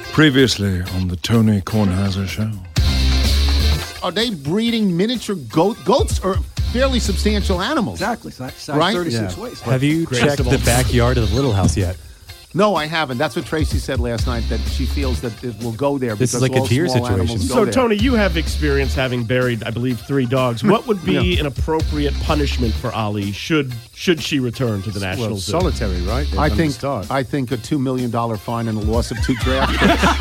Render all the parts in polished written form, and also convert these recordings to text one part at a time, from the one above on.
Previously on the Tony Kornheiser Show. Are they breeding miniature goats? Goats are fairly substantial animals. Exactly. Size Right? 36 waist. Have you checked the backyard of the Little House yet? No, I haven't. That's what Tracy said last night, that she feels that it will go there. This is because like a all deer small situation. animals go So, there. Tony, you have experience having buried, I believe, 3 dogs. What would be an appropriate punishment for Ali should she return to the National Well, Zoo? solitary, right? I think a $2 million fine and the loss of 2 draft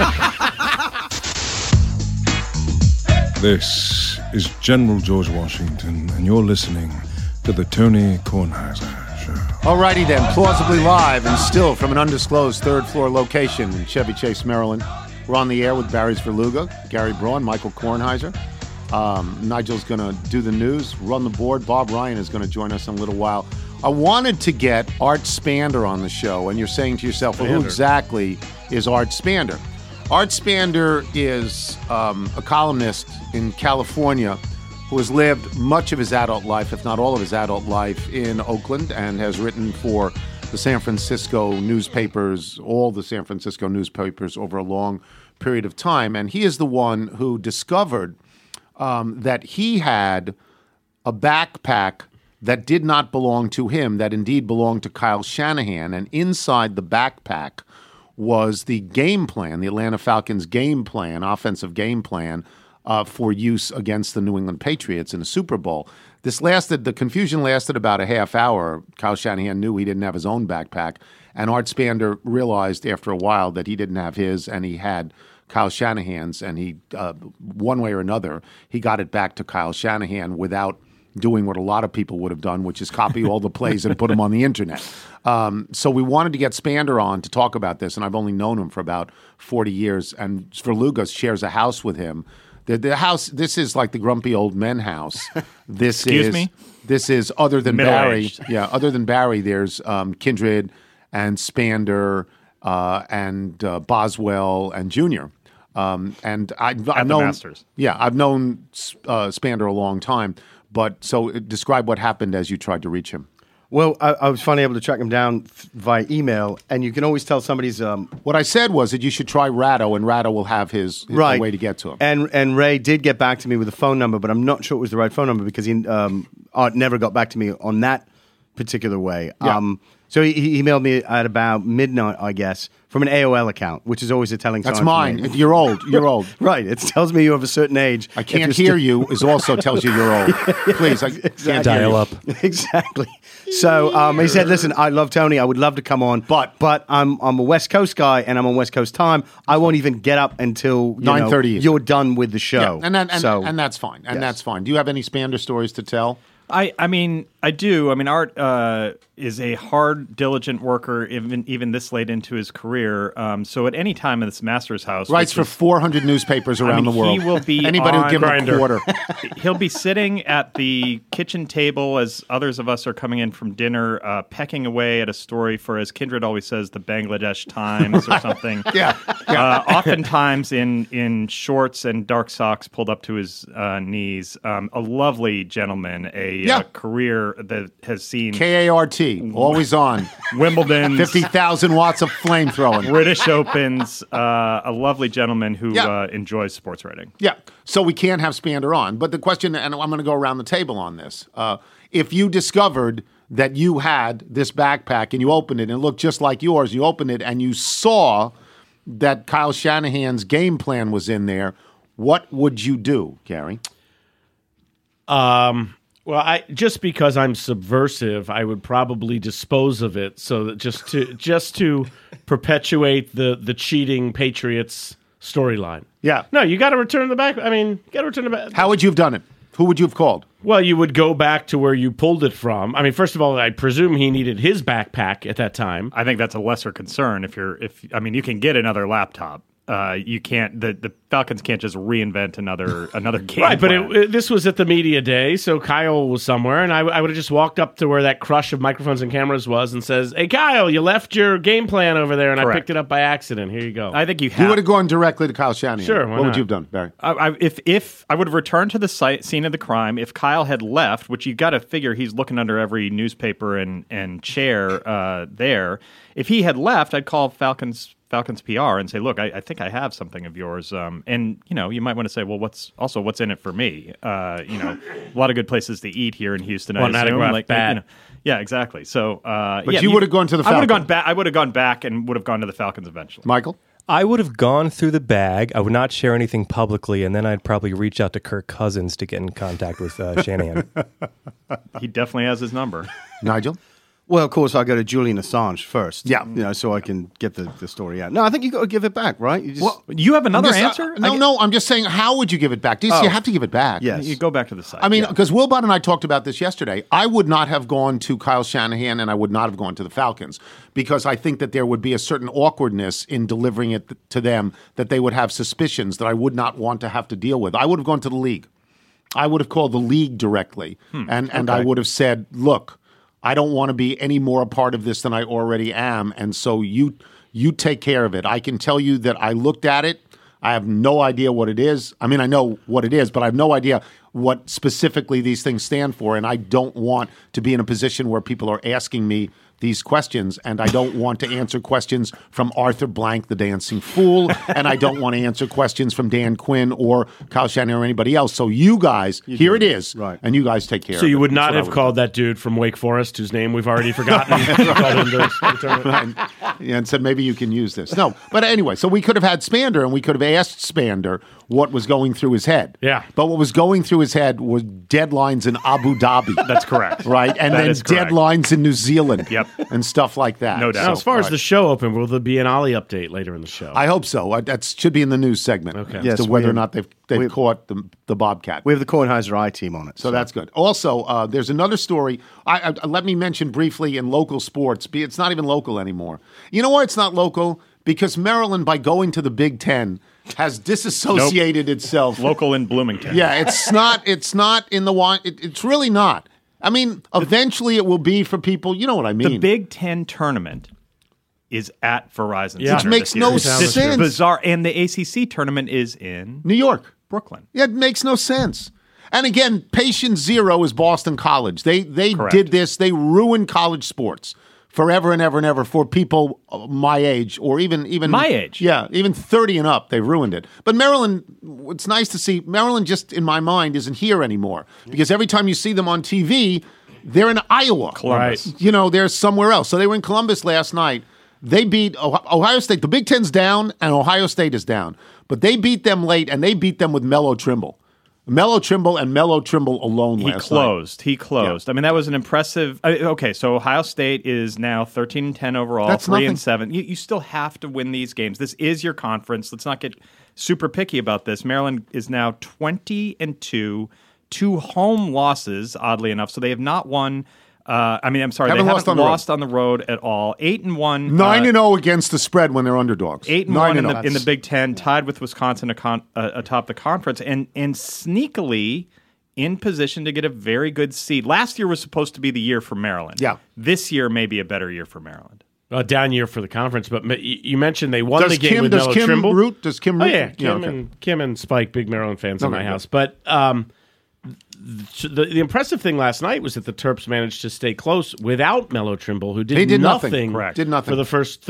picks. This is General George Washington, and you're listening to the Tony Kornheiser Show. Alrighty then, plausibly live and still from an undisclosed third-floor location in Chevy Chase, Maryland. We're on the air with Barry's Verluga, Gary Braun, Michael Kornheiser. Nigel's going to do the news, run the board. Bob Ryan is going to join us in a little while. I wanted to get Art Spander on the show, and you're saying to yourself, well, who exactly is Art Spander? Art Spander is a columnist in California who has lived much of his adult life, if not all of his adult life, in Oakland and has written for the San Francisco newspapers, all the San Francisco newspapers over a long period of time. And he is the one who discovered that he had a backpack that did not belong to him, that indeed belonged to Kyle Shanahan. And inside the backpack was the game plan, the Atlanta Falcons game plan, offensive game plan, for use against the New England Patriots in the Super Bowl. The confusion lasted about a half hour. Kyle Shanahan knew he didn't have his own backpack, and Art Spander realized after a while that he didn't have his and he had Kyle Shanahan's, and he, one way or another, he got it back to Kyle Shanahan without doing what a lot of people would have done, which is copy all the plays and put them on the internet. So we wanted to get Spander on to talk about this, and I've only known him for about 40 years, and Verluga shares a house with him. The house, this is like the grumpy old men house. Excuse me? This is, other than Middle-aged. Barry, other than Barry, there's Kindred and Spander and Boswell and Junior. And I've known Masters. Yeah, I've known Spander a long time. But so describe what happened as you tried to reach him. Well, I was finally able to track him down via email, and you can always tell somebody's... What I said was that you should try Ratto, and Ratto will have his right. way to get to him. And Ray did get back to me with a phone number, but I'm not sure it was the right phone number because Art never got back to me on that particular way. Yeah. So he emailed me at about midnight, I guess, from an AOL account, which is always a telling sign. That's for mine. me. You're old. You're old. Right. It tells me you're of a certain age. I can't hear you is also tells you you're old. Please, I can't hear Dial you. up. Exactly. So he said, "Listen, I love Tony. I would love to come on, but I'm a West Coast guy and I'm on West Coast time. I won't even get up until 9:30. You're done with the show, Yeah, and that's fine. And Yes. that's fine. Do you have any Spander stories to tell? I mean, I do. I mean, Art is a hard, diligent worker, even this late into his career. So at any time in this master's house, Writes for 400 newspapers around the world. He will be anybody who on give him a Grindr. quarter. He'll be sitting at the kitchen table as others of us are coming in from dinner, pecking away at a story for, as Kindred always says, the Bangladesh Times or something. Yeah. Oftentimes in shorts and dark socks pulled up to his knees. A lovely gentleman, a career that has seen KART, always on. Wimbledon, 50,000 watts of flamethrowing. British Opens, a lovely gentleman who enjoys sports writing. Yeah. So we can't have Spander on. But the question, and I'm going to go around the table on this. If you discovered that you had this backpack and you opened it and it looked just like yours, you opened it and you saw that Kyle Shanahan's game plan was in there, what would you do, Gary? Well, just because I'm subversive, I would probably dispose of it, so that just to perpetuate the cheating Patriots storyline. Yeah. No, you got to return the back. I mean, you got to return the back. How would you have done it? Who would you have called? Well, you would go back to where you pulled it from. I mean, first of all, I presume he needed his backpack at that time. I think that's a lesser concern. I mean, you can get another laptop. You can't. The Falcons can't just reinvent another game. Right, plan. but this was at the media day, so Kyle was somewhere, and I would have just walked up to where that crush of microphones and cameras was and says, "Hey, Kyle, you left your game plan over there, and Correct. I picked it up by accident. Here you go." I think you You would have gone directly to Kyle Shanahan. Sure, why What would not? you have done, Barry? If I would have returned to the scene of the crime, if Kyle had left, which you got to figure he's looking under every newspaper and chair there. If he had left, I'd call Falcons Falcons PR and say, look, I think I have something of yours. And, you might want to say, well, what's in it for me? A lot of good places to eat here in Houston. Well, not a bat. Yeah, exactly. So, but you would have gone to the Falcons. I would have gone back and would have gone to the Falcons eventually. Michael? I would have gone through the bag. I would not share anything publicly, and then I'd probably reach out to Kirk Cousins to get in contact with Shanahan. He definitely has his number. Nigel? Well, of course, I go to Julian Assange first. Yeah. So I can get the story out. No, I think you got to give it back, right? You have another answer? No, I'm just saying, how would you give it back? You have to give it back. Yes. You go back to the site. I mean, because Wilbot and I talked about this yesterday. I would not have gone to Kyle Shanahan and I would not have gone to the Falcons because I think that there would be a certain awkwardness in delivering it to them that they would have suspicions that I would not want to have to deal with. I would have gone to the league. I would have called the league directly and I would have said, look, I don't want to be any more a part of this than I already am, and so you take care of it. I can tell you that I looked at it. I have no idea what it is. I mean, I know what it is, but I have no idea what specifically these things stand for, and I don't want to be in a position where people are asking me these questions, and I don't want to answer questions from Arthur Blank, the dancing fool, and I don't want to answer questions from Dan Quinn or Kyle Shanahan or anybody else. So you guys, here it is, right? And you guys take care of it. So you would not have called that dude from Wake Forest, whose name we've already forgotten. And said, maybe you can use this. No, but anyway, so we could have had Spander, and we could have asked Spander what was going through his head. Yeah. But what was going through his head was deadlines in Abu Dhabi. That's correct. Right? And then deadlines in New Zealand. Yep. And stuff like that. No doubt. Now, as far as the show open, will there be an Ollie update later in the show? I hope so. That should be in the news segment. Okay. As Yes, to whether we or not they've caught the Bobcat. We have the Kornheiser I team on it. So that's good. Also, there's another story. Let me mention briefly in local sports. It's not even local anymore. You know why it's not local? Because Maryland, by going to the Big Ten, has disassociated itself. Local in Bloomington. Yeah, it's not in the wine. It's really not. I mean, eventually it will be for people. You know what I mean? The Big Ten tournament is at Verizon Yeah. Which Center makes this year. no This sense. bizarre. And the ACC tournament is in New York. Brooklyn. Yeah, it makes no sense. And again, patient zero is Boston College. They did this. They ruined college sports forever and ever and ever for people my age or even My age. Yeah, even 30 and up, they've ruined it. But Maryland, it's nice to see Maryland just in my mind isn't here anymore because every time you see them on TV, they're in Iowa. Columbus. Right. You know, they're somewhere else. So they were in Columbus last night. They beat Ohio State. The Big Ten's down and Ohio State is down. But they beat them late and they beat them with Melo Trimble. Melo Trimble alone last night. He closed. Yeah. I mean, that was an impressive. Okay, so Ohio State is now 13-10 overall, That's 3-7. You still have to win these games. This is your conference. Let's not get super picky about this. Maryland is now 20-2, 2 home losses, oddly enough. So they have not won. I'm sorry, Haven't they lost haven't on the lost on the road at all. 8-1, 9-0 against the spread when they're underdogs. 8-1 in the Big Ten, tied with Wisconsin atop the conference, and sneakily in position to get a very good seed. Last year was supposed to be the year for Maryland. Yeah. This year may be a better year for Maryland. A down year for the conference, but you mentioned they won the game with Melo Trimble. Does Kim root? Oh yeah, Kim and Spike, big Maryland fans in my house. But the impressive thing last night was that the Terps managed to stay close without Melo Trimble, who did nothing. Correct. Did nothing for the first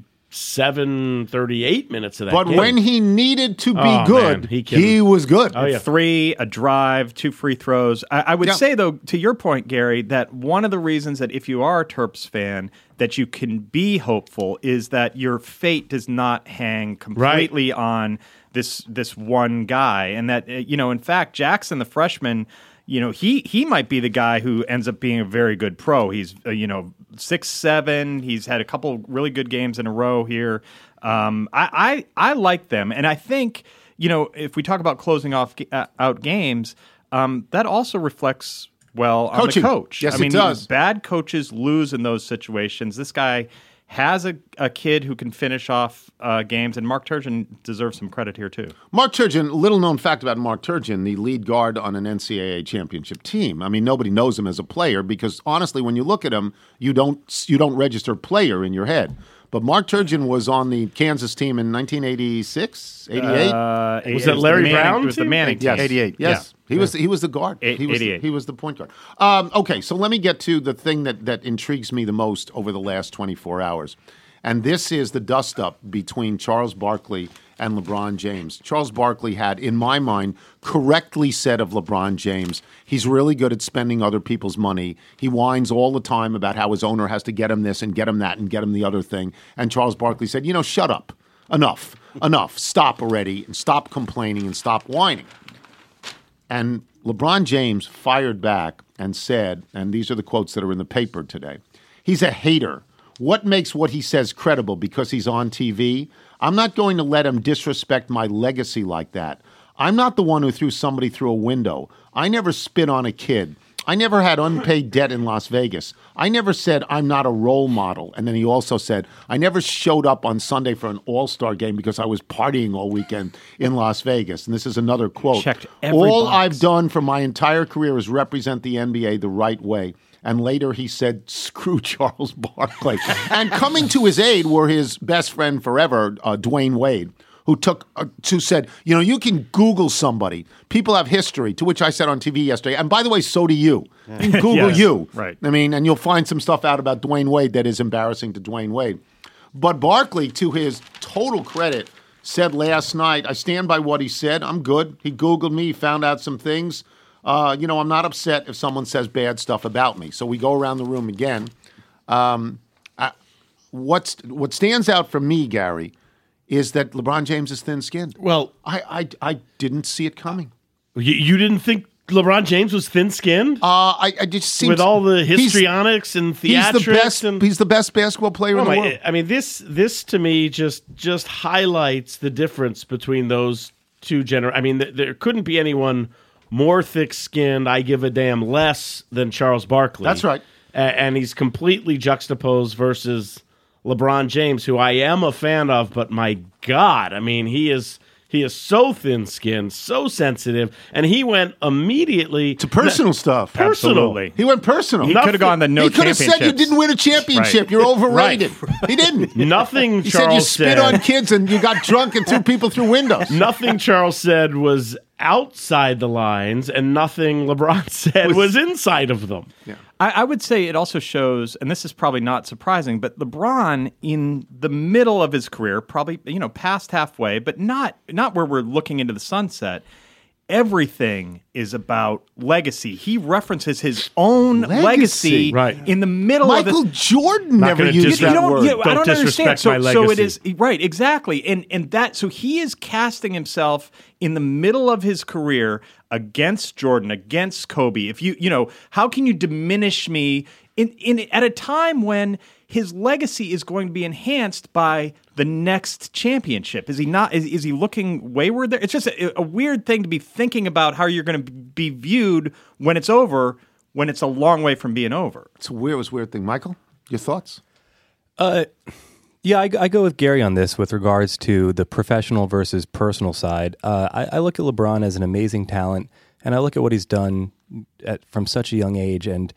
38 minutes of that But game. when he needed to be good, man, he was good. Oh, yeah. 3, a drive, 2 free throws. I would say, though, to your point, Gary, that one of the reasons that if you are a Terps fan, that you can be hopeful is that your fate does not hang completely on this one guy. And that, in fact, Jackson, the freshman, he might be the guy who ends up being a very good pro. He's, 6'7". He's had a couple really good games in a row here. I like them. And I think, if we talk about closing out games, that also reflects on Coaching. the coach. Yes, it does. Bad coaches lose in those situations. This guy has a kid who can finish off games, and Mark Turgeon deserves some credit here, too. Mark Turgeon, little known fact about Mark Turgeon, the lead guard on an NCAA championship team. I mean, nobody knows him as a player because, honestly, when you look at him, you don't register player in your head. But Mark Turgeon was on the Kansas team in 1986, 88. Was that Larry Brown? It was the Manning team. Yes. 88. Yes. He was the guard. 88. He was the point guard. Okay, so let me get to the thing that intrigues me the most over the last 24 hours. And this is the dust-up between Charles Barkley and LeBron James. Charles Barkley had, in my mind, correctly said of LeBron James, he's really good at spending other people's money. He whines all the time about how his owner has to get him this and get him that and get him the other thing. And Charles Barkley said, shut up. Enough. Stop already, and stop complaining and stop whining. And LeBron James fired back and said, and these are the quotes that are in the paper today, he's a hater. What makes what he says credible? Because he's on TV? I'm not going to let him disrespect my legacy like that. I'm not the one who threw somebody through a window. I never spit on a kid. I never had unpaid debt in Las Vegas. I never said I'm not a role model. And then he also said, I never showed up on Sunday for an all-star game because I was partying all weekend in Las Vegas. And this is another quote. Checked every All box. I've done for my entire career is represent the NBA the right way. And later he said, screw Charles Barkley. And coming to his aid were his best friend forever, Dwayne Wade, who said, you can Google somebody. People have history, to which I said on TV yesterday. And by the way, so do you. You can Google Yes, you. right. And you'll find some stuff out about Dwayne Wade that is embarrassing to Dwayne Wade. But Barkley, to his total credit, said last night, I stand by what he said. I'm good. He Googled me. He found out some things. I'm not upset if someone says bad stuff about me. So we go around the room again. What stands out for me, Gary, is that LeBron James is thin-skinned. Well, I didn't see it coming. you didn't think LeBron James was thin-skinned? I just seems, with all the histrionics and theatrics? He's the best basketball player in the world. I mean, this to me just highlights the difference between those two generations. I mean, there couldn't be anyone more thick-skinned, I give a damn less than Charles Barkley. That's right. And he's completely juxtaposed versus LeBron James, who I am a fan of, but my God, I mean, he is so thin-skinned, so sensitive, and he went immediately to personal stuff. Absolutely. He went personal. He could have gone the no He could have championships. said you didn't win a championship. Right. You're overrated. He didn't. Nothing He Charles said you spit on kids and you got drunk and threw people through windows. Nothing Charles said was outside the lines, and nothing LeBron said was inside of them. Yeah. I would say it also shows, and this is probably not surprising, but LeBron in the middle of his career, probably past halfway, but not where we're looking into the sunset. Everything is about legacy. He references his own legacy Right. in the middle of Michael this. Jordan never gonna used that word. I Don't don't understand. disrespect my So it legacy. is right, exactly, and that. So he is casting himself in the middle of his career against Jordan, against Kobe. If how can you diminish me in at a time when his legacy is going to be enhanced by the next championship? Is he not? Is he looking wayward there? It's just a weird thing to be thinking about how you're going to be viewed when it's over, when it's a long way from being over. It was a weird thing. Michael, your thoughts? Yeah, I go with Gary on this with regards to the professional versus personal side. I look at LeBron as an amazing talent, and I look at what he's done from such a young age. And,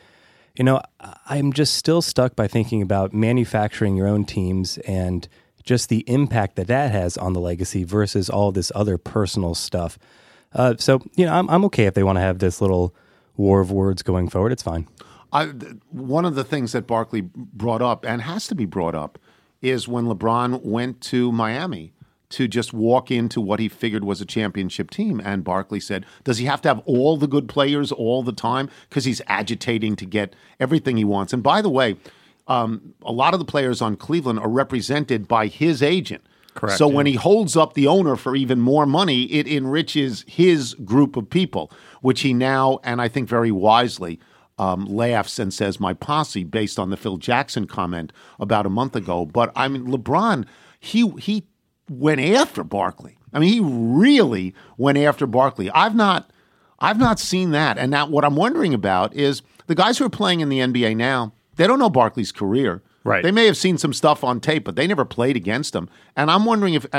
I'm just still stuck by thinking about manufacturing your own teams and just the impact that has on the legacy versus all this other personal stuff. So, I'm okay if they want to have this little war of words going forward. It's fine. One of the things that Barkley brought up, and has to be brought up, is when LeBron went to Miami to just walk into what he figured was a championship team. And Barkley said, does he have to have all the good players all the time? Because he's agitating to get everything he wants. And by the way, a lot of the players on Cleveland are represented by his agent. Correct. So when he holds up the owner for even more money, it enriches his group of people, which he now, and I think very wisely, laughs and says my posse based on the Phil Jackson comment about a month ago. But I mean, LeBron, he went after Barkley. I mean, he really went after Barkley. I've not seen that. And now what I'm wondering about is the guys who are playing in the NBA now, they don't know Barkley's career. Right. They may have seen some stuff on tape, but they never played against him. And I'm wondering if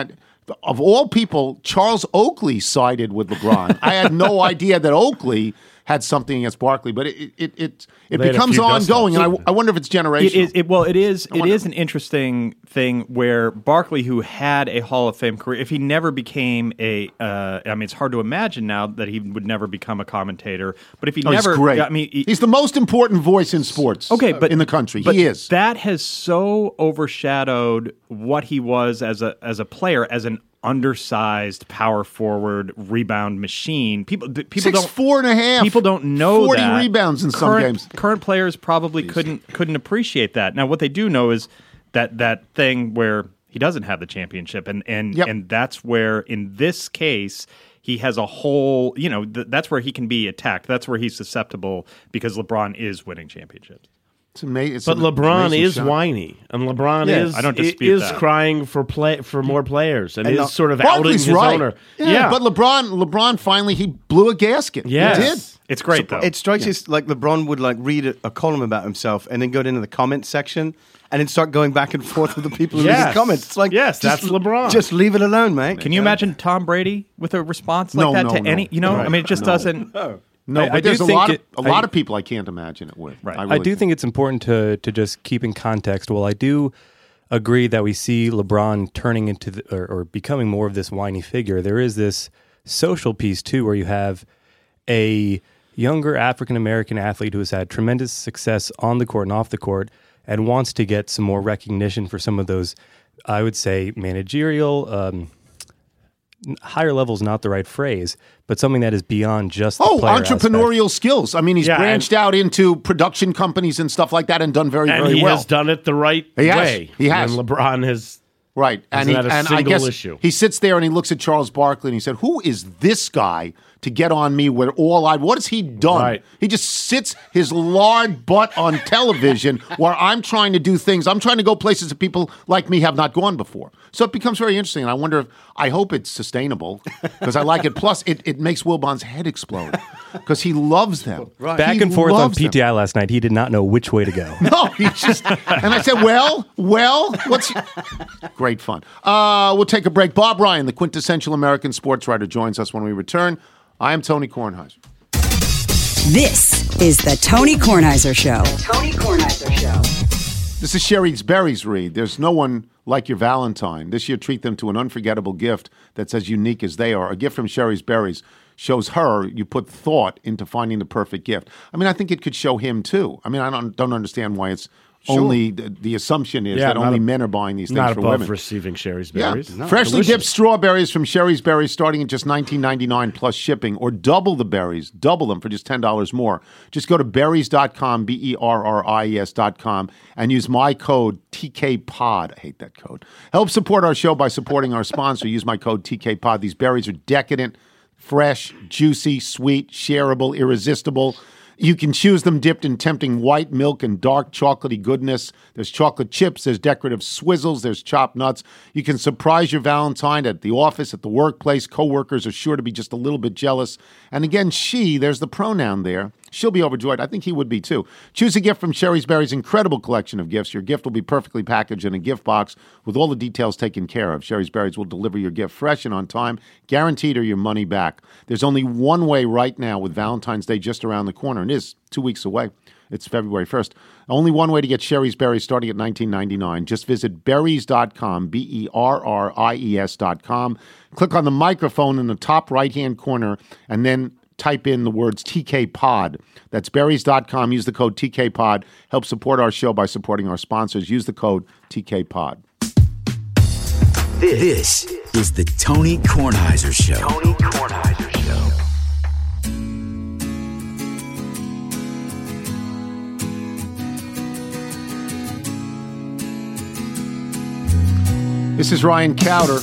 of all people, Charles Oakley sided with LeBron. I had no idea that Oakley had something against Barkley, but it becomes ongoing, and I wonder if it's generational. It is an interesting thing where Barkley, who had a Hall of Fame career, if he never became it's hard to imagine now that he would never become a commentator, but if he never, he's great. He's the most important voice in sports. In the country, he is. That has so overshadowed what he was as a player, as an undersized power forward rebound machine. People 6'4.5". People don't know 40 that. rebounds in some games. Current players probably couldn't appreciate that. Now, what they do know is that thing where he doesn't have the championship, and that's where, in this case, he has a whole. That's where he can be attacked. That's where he's susceptible because LeBron is winning championships. It's amazing. But LeBron is whiny, and LeBron is crying for more players, and is sort of outing his owner. Yeah, but LeBron finally he blew a gasket. Yes. He did. It's great though. It strikes us like LeBron would read a column about himself and then go into the comments section and then start going back and forth with the people who leave the comments. It's like, that's LeBron. Just leave it alone, mate. Can you imagine Tom Brady with a response like that to any? I mean, it just doesn't. No, but there's a lot of people I can't imagine it with. Right. I do think it's important to just keep in context. Well, I do agree that we see LeBron turning into or becoming more of this whiny figure. There is this social piece too, where you have a younger African-American athlete who has had tremendous success on the court and off the court and wants to get some more recognition for some of those, I would say, managerial, higher level is not the right phrase, but something that is beyond just the player entrepreneurial aspect. Skills. I mean, he's branched out into production companies and stuff like that and done very well. And he has done it the right way. He has. And LeBron has... Right. And I guess issue. He sits there and he looks at Charles Barkley and he said, who is this guy to get on me with what has he done? Right. He just sits his lard butt on television while I'm trying to do things. I'm trying to go places that people like me have not gone before. So it becomes very interesting. And I hope it's sustainable because I like it. Plus, it makes Wilbon's head explode because he loves them. Right. Back and forth on PTI last night. He did not know which way to go. No, he just... And I said, well, what's... Great fun. We'll take a break. Bob Ryan, the quintessential American sports writer, joins us when we return. I am Tony Kornheiser. This is the Tony Kornheiser Show. The Tony Kornheiser Show. This is Sherry's Berries read. There's no one like your Valentine. This year, treat them to an unforgettable gift that's as unique as they are. A gift from Sherry's Berries shows her you put thought into finding the perfect gift. I mean, I think it could show him, too. I mean, I don't understand why it's only the assumption is that only men are buying these things for women. Not above receiving Sherry's Berries. Yeah. No, freshly dipped strawberries from Sherry's Berries starting at just $19.99 plus shipping, or double the berries, double them for just $10 more. Just go to berries.com, BERRIES.com, and use my code TKPOD. I hate that code. Help support our show by supporting our sponsor. Use my code TKPOD. These berries are decadent, fresh, juicy, sweet, shareable, irresistible. You can choose them dipped in tempting white milk and dark chocolatey goodness. There's chocolate chips, there's decorative swizzles, there's chopped nuts. You can surprise your Valentine at the office, at the workplace. Coworkers are sure to be just a little bit jealous. And again, there's the pronoun there. She'll be overjoyed. I think he would be too. Choose a gift from Sherry's Berries' incredible collection of gifts. Your gift will be perfectly packaged in a gift box with all the details taken care of. Sherry's Berries will deliver your gift fresh and on time, guaranteed, or your money back. There's only one way right now with Valentine's Day just around the corner. It is 2 weeks away. It's February 1st. Only one way to get Sherry's Berries starting at $19.99. Just visit berries.com, BERRIES.com. Click on the microphone in the top right-hand corner and then type in the words TK Pod. That's berries.com. Use the code TK Pod. Help support our show by supporting our sponsors. Use the code TK Pod. This is the Tony Kornheiser Show. Tony Kornheiser Show. This is Ryan Cowder.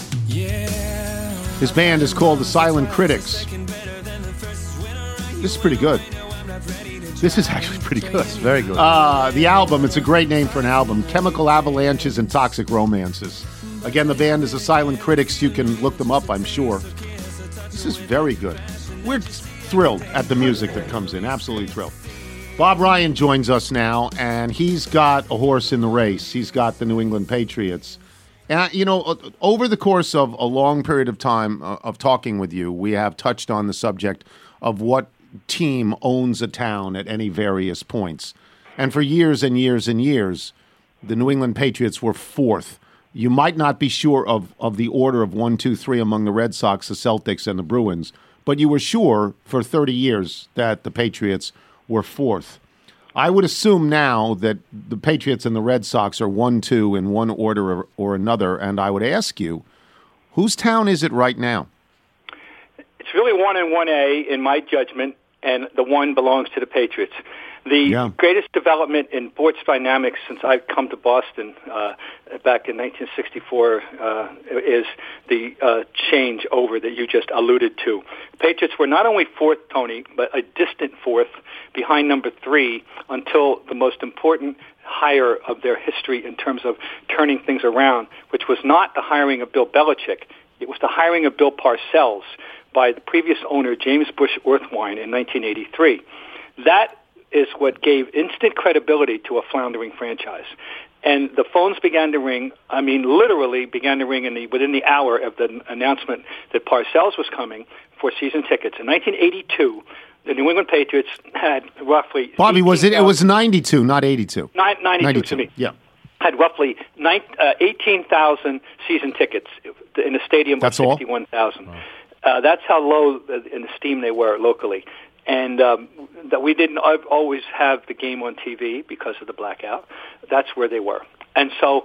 His band is called The Silent Critics. This is pretty good. This is actually pretty good. It's very good. The album, it's a great name for an album, Chemical Avalanches and Toxic Romances. Again, the band is The Silent Critics. You can look them up, I'm sure. This is very good. We're thrilled at the music that comes in. Absolutely thrilled. Bob Ryan joins us now, and he's got a horse in the race. He's got the New England Patriots. And, over the course of a long period of time of talking with you, we have touched on the subject of what team owns a town at any various points. And for years and years and years, the New England Patriots were fourth. You might not be sure of the order of 1, 2, 3 among the Red Sox, the Celtics, and the Bruins, but you were sure for 30 years that the Patriots were fourth. I would assume now that the Patriots and the Red Sox are 1, 2 in one order or another, and I would ask you, whose town is it right now? It's really 1 and 1A in my judgment, and the 1 belongs to the Patriots. The greatest development in sports dynamics since I've come to Boston back in 1964 is the change over that you just alluded to. The Patriots were not only fourth, Tony, but a distant fourth behind number 3 until the most important hire of their history in terms of turning things around, which was not the hiring of Bill Belichick. It was the hiring of Bill Parcells by the previous owner, James Bush Orthwein, in 1983. That is what gave instant credibility to a floundering franchise. And the phones began to ring, literally began to ring within the hour of the announcement that Parcells was coming for season tickets. In 1982, the New England Patriots had roughly... Bobby, it was 92, not 82. 92 to me. Yeah. Had roughly 18,000 season tickets in a stadium of 61,000. That's how low in esteem they were locally. And that we didn't always have the game on TV because of the blackout. That's where they were. And so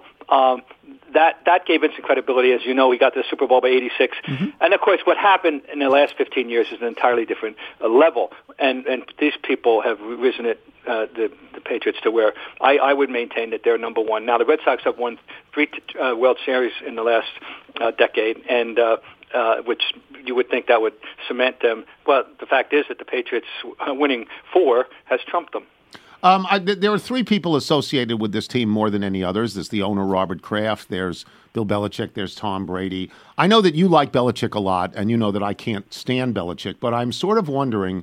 that gave instant credibility. As you know, we got the Super Bowl by 86. Mm-hmm. And, of course, what happened in the last 15 years is an entirely different level. And these people have risen it, the Patriots, to where I would maintain that they're number 1. Now, the Red Sox have won 3 World Series in the last decade, and which you would think that would cement them. Well, the fact is that the Patriots winning 4 has trumped them. There are 3 people associated with this team more than any others. There's the owner, Robert Kraft. There's Bill Belichick. There's Tom Brady. I know that you like Belichick a lot, and you know that I can't stand Belichick, but I'm sort of wondering,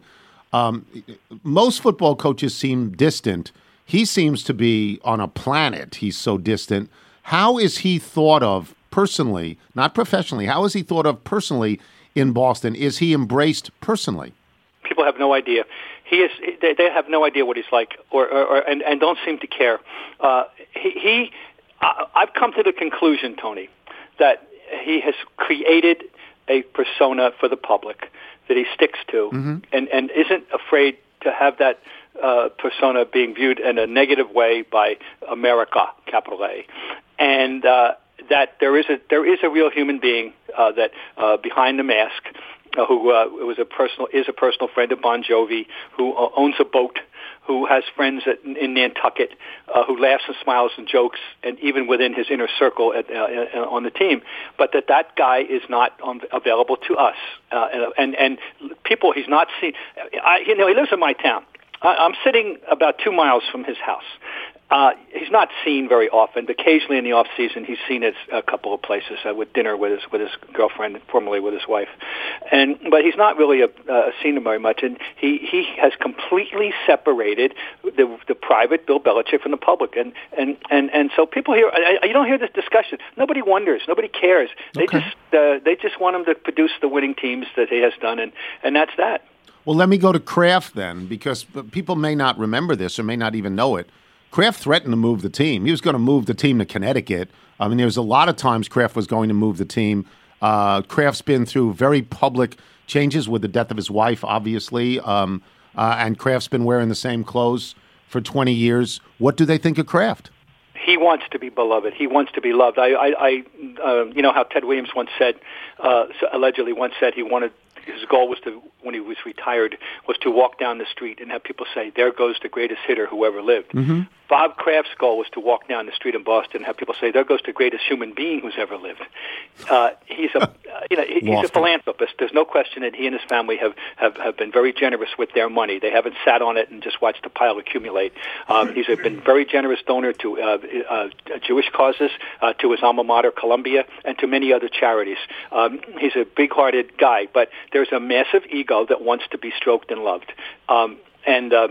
most football coaches seem distant. He seems to be on a planet. He's so distant. How is he thought of personally, not professionally? How is he thought of personally in Boston? Is he embraced personally? People have no idea. They have no idea what he's like, and don't seem to care. I've come to the conclusion, Tony, that he has created a persona for the public that he sticks to, mm-hmm. and isn't afraid to have that persona being viewed in a negative way by America, capital A, and that there is a real human being that behind the mask. Who is a personal friend of Bon Jovi, who owns a boat, who has friends in Nantucket, who laughs and smiles and jokes, and even within his inner circle on the team. But that guy is not available to us, and people he's not seen. He lives in my town. I'm sitting about 2 miles from his house. He's not seen very often. Occasionally in the off season, he's seen at a couple of places with dinner with his girlfriend, formerly with his wife, but he's not really seen him very much. And he has completely separated the private Bill Belichick from the public. And so people here, you don't hear this discussion. Nobody wonders. Nobody cares. They just want him to produce the winning teams that he has done, and that's that. Well, let me go to Kraft then, because people may not remember this or may not even know it. Kraft threatened to move the team. He was going to move the team to Connecticut. I mean, there was a lot of times Kraft was going to move the team. Kraft's been through very public changes with the death of his wife, obviously, and Kraft's been wearing the same clothes for 20 years. What do they think of Kraft? He wants to be beloved. He wants to be loved. You know how Ted Williams once said, allegedly once said, his goal was to, when he was retired, was to walk down the street and have people say, "There goes the greatest hitter who ever lived." Mm-hmm. Bob Kraft's goal was to walk down the street in Boston and have people say, "There goes the greatest human being who's ever lived." He's a philanthropist. There's no question that he and his family have been very generous with their money. They haven't sat on it and just watched the pile accumulate. He's been very generous donor to Jewish causes, to his alma mater, Columbia, and to many other charities. He's a big-hearted guy, but there's a massive ego that wants to be stroked and loved.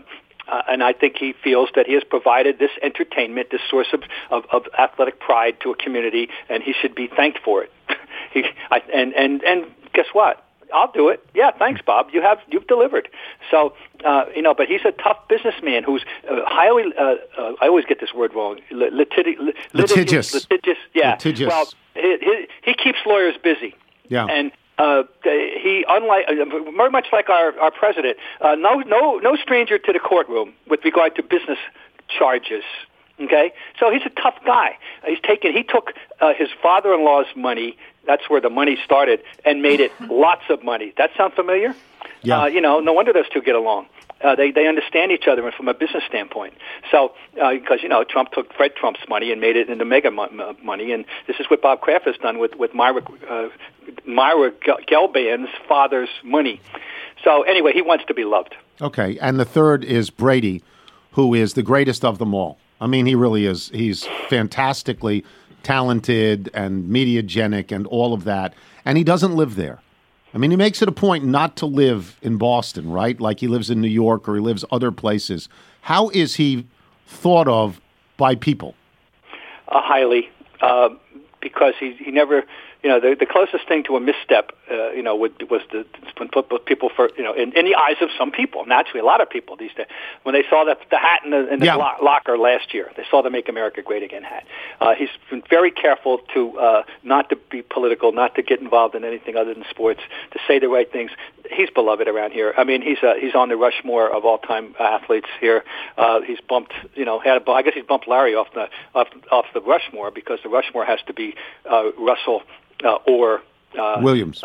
And I think he feels that he has provided this entertainment, this source of athletic pride to a community, and he should be thanked for it. And guess what? I'll do it. Yeah, thanks, Bob. You've delivered. So, but he's a tough businessman who's highly. I always get this word wrong. Litigious. Yeah. Litigious. Well, he keeps lawyers busy. Yeah. And he, unlike very much like our president, no stranger to the courtroom with regard to business charges. Okay, so he's a tough guy. He took his father-in-law's money. That's where the money started, and made it lots of money. That sound familiar? Yeah. No wonder those two get along. They understand each other from a business standpoint. So, because Trump took Fred Trump's money and made it into mega money, and this is what Bob Kraft has done with Myra Gelban's father's money. So, anyway, he wants to be loved. Okay, and the third is Brady, who is the greatest of them all. I mean, he really is. He's fantastically talented and mediagenic and all of that, and he doesn't live there. I mean, he makes it a point not to live in Boston, right? Like he lives in New York or he lives other places. How is he thought of by people? Highly, because he never, the closest thing to a misstep, was when people in the eyes of some people, naturally a lot of people these days, when they saw the hat in the locker last year, they saw the "Make America Great Again" hat. He's been very careful to not to be political, not to get involved in anything other than sports, to say the right things. He's beloved around here. I mean, he's on the Rushmore of all-time athletes here. He's bumped, I guess he's bumped Larry off the Rushmore, because the Rushmore has to be Russell or Williams.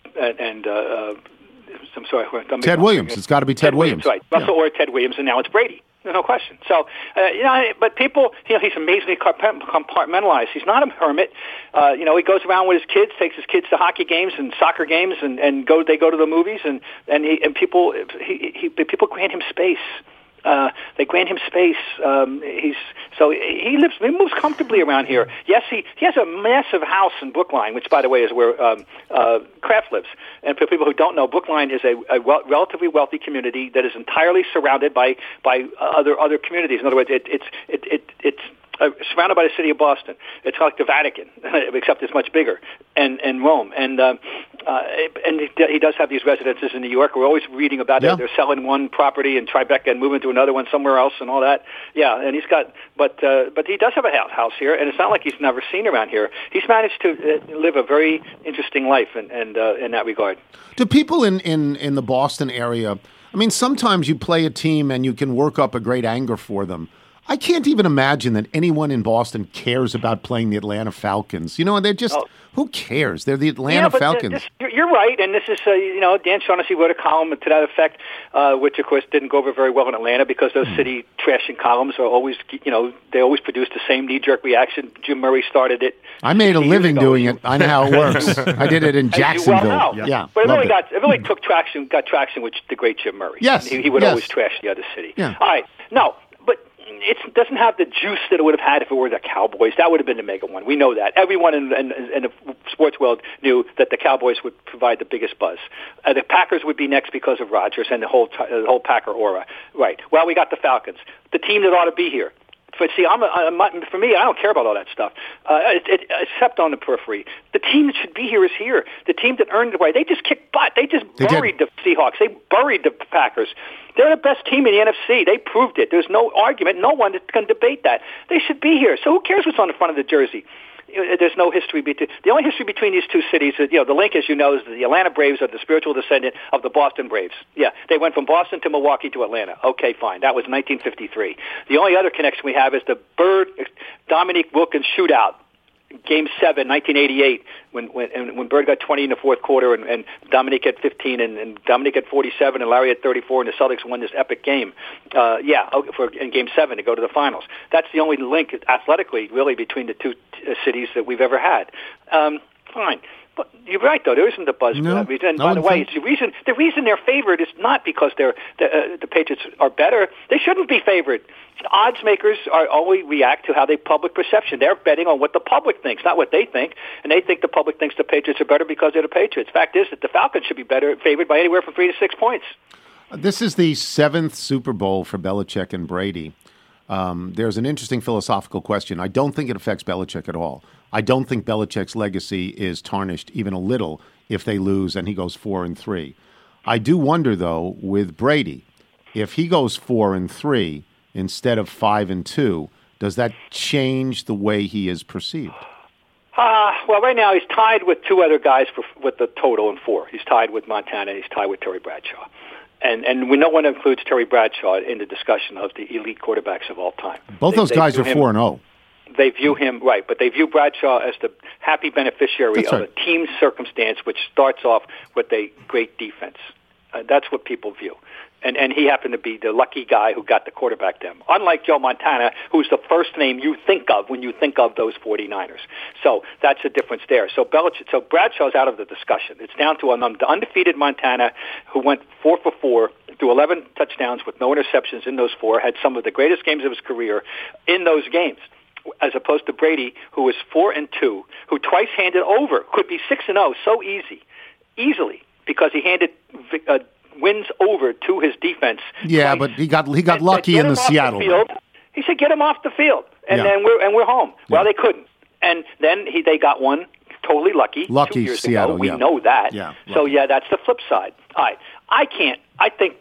I'm sorry, Ted Williams. It's got to be Ted Williams. Right. Russell or Ted Williams, and now it's Brady. No question. So, but people, he's amazingly compartmentalized. He's not a hermit. He goes around with his kids, takes his kids to hockey games and soccer games, and they go to the movies, and people grant him space. They grant him space. He moves comfortably around here. Yes, he has a massive house in Brookline, which, by the way, is where Kraft lives. And for people who don't know, Brookline is a relatively wealthy community that is entirely surrounded by other communities. In other words, it's surrounded by the city of Boston. It's like the Vatican, except it's much bigger, and Rome. And he does have these residences in New York. We're always reading about it. They're selling one property in Tribeca and moving to another one somewhere else and all that. Yeah, and he's got, but he does have a house here, and it's not like he's never seen around here. He's managed to live a very interesting life in that regard. Do people in the Boston area, I mean, sometimes you play a team and you can work up a great anger for them. I can't even imagine that anyone in Boston cares about playing the Atlanta Falcons. They're just, who cares? They're the Atlanta Falcons. You're right, and this is, Dan Shaughnessy wrote a column to that effect, which, of course, didn't go over very well in Atlanta because those city trashing columns are always, they always produce the same knee-jerk reaction. Jim Murray started it. I made a living doing it. I know how it works. I did it in Jacksonville. Well, no. Yeah, but it really got traction with the great Jim Murray. Yes. He would always trash the other city. Yeah. All right. No. It doesn't have the juice that it would have had if it were the Cowboys. That would have been the mega one. We know that. Everyone in the sports world knew that the Cowboys would provide the biggest buzz. The Packers would be next because of Rodgers and the whole Packer aura. Right. Well, we got the Falcons, the team that ought to be here. But see, for me, I don't care about all that stuff, except on the periphery. The team that should be here is here. The team that earned the right. They just kicked butt. They just buried the Seahawks. They buried the Packers. They're the best team in the NFC. They proved it. There's no argument. No one can debate that. They should be here. So who cares what's on the front of the jersey? There's no history between. The only history between these two cities, the link, as you know, is the Atlanta Braves are the spiritual descendant of the Boston Braves. Yeah, they went from Boston to Milwaukee to Atlanta. Okay, fine. That was 1953. The only other connection we have is the Bird-Dominique Wilkins shootout. Game 7, 1988, when Bird got 20 in the fourth quarter and Dominique had 15 and Dominique had 47 and Larry had 34 and the Celtics won this epic game. In Game 7 to go to the finals. That's the only link athletically, really, between the two cities that we've ever had. Fine. But you're right, though. There isn't a buzz for that reason. And by the way, the reason they're favored is not because the Patriots are better. They shouldn't be favored. Odds makers always react to how they public perception. They're betting on what the public thinks, not what they think. And they think the public thinks the Patriots are better because they're the Patriots. Fact is that the Falcons should be favored by anywhere from 3 to 6 points. This is the 7th Super Bowl for Belichick and Brady. There's an interesting philosophical question. I don't think it affects Belichick at all. I don't think Belichick's legacy is tarnished even a little if they lose and he goes 4-3. I do wonder, though, with Brady, if he goes 4-3 instead of 5-2, does that change the way he is perceived? Well, right now he's tied with two other guys with the total in 4. He's tied with Montana. He's tied with Terry Bradshaw. And no one includes Terry Bradshaw in the discussion of the elite quarterbacks of all time. Both those guys are 4-0. They view him, right, but they view Bradshaw as the happy beneficiary of a team circumstance which starts off with a great defense. That's what people view. And he happened to be the lucky guy who got the quarterback to him. Unlike Joe Montana, who's the first name you think of when you think of those 49ers. So that's a difference there. So Bradshaw's out of the discussion. It's down to an undefeated Montana who went 4 for 4, threw 11 touchdowns with no interceptions in those 4, had some of the greatest games of his career in those games, as opposed to Brady, who was 4-2, who twice handed over, could be 6-0 so easily, because he handed wins over to his defense. Yeah, twice. But he got lucky in the Seattle. He said, "Get him off the field," and then we're home. Yeah. Well, they couldn't, and then they got one totally lucky 2 years Seattle, ago. We know that. Yeah, so that's the flip side. I can't. I think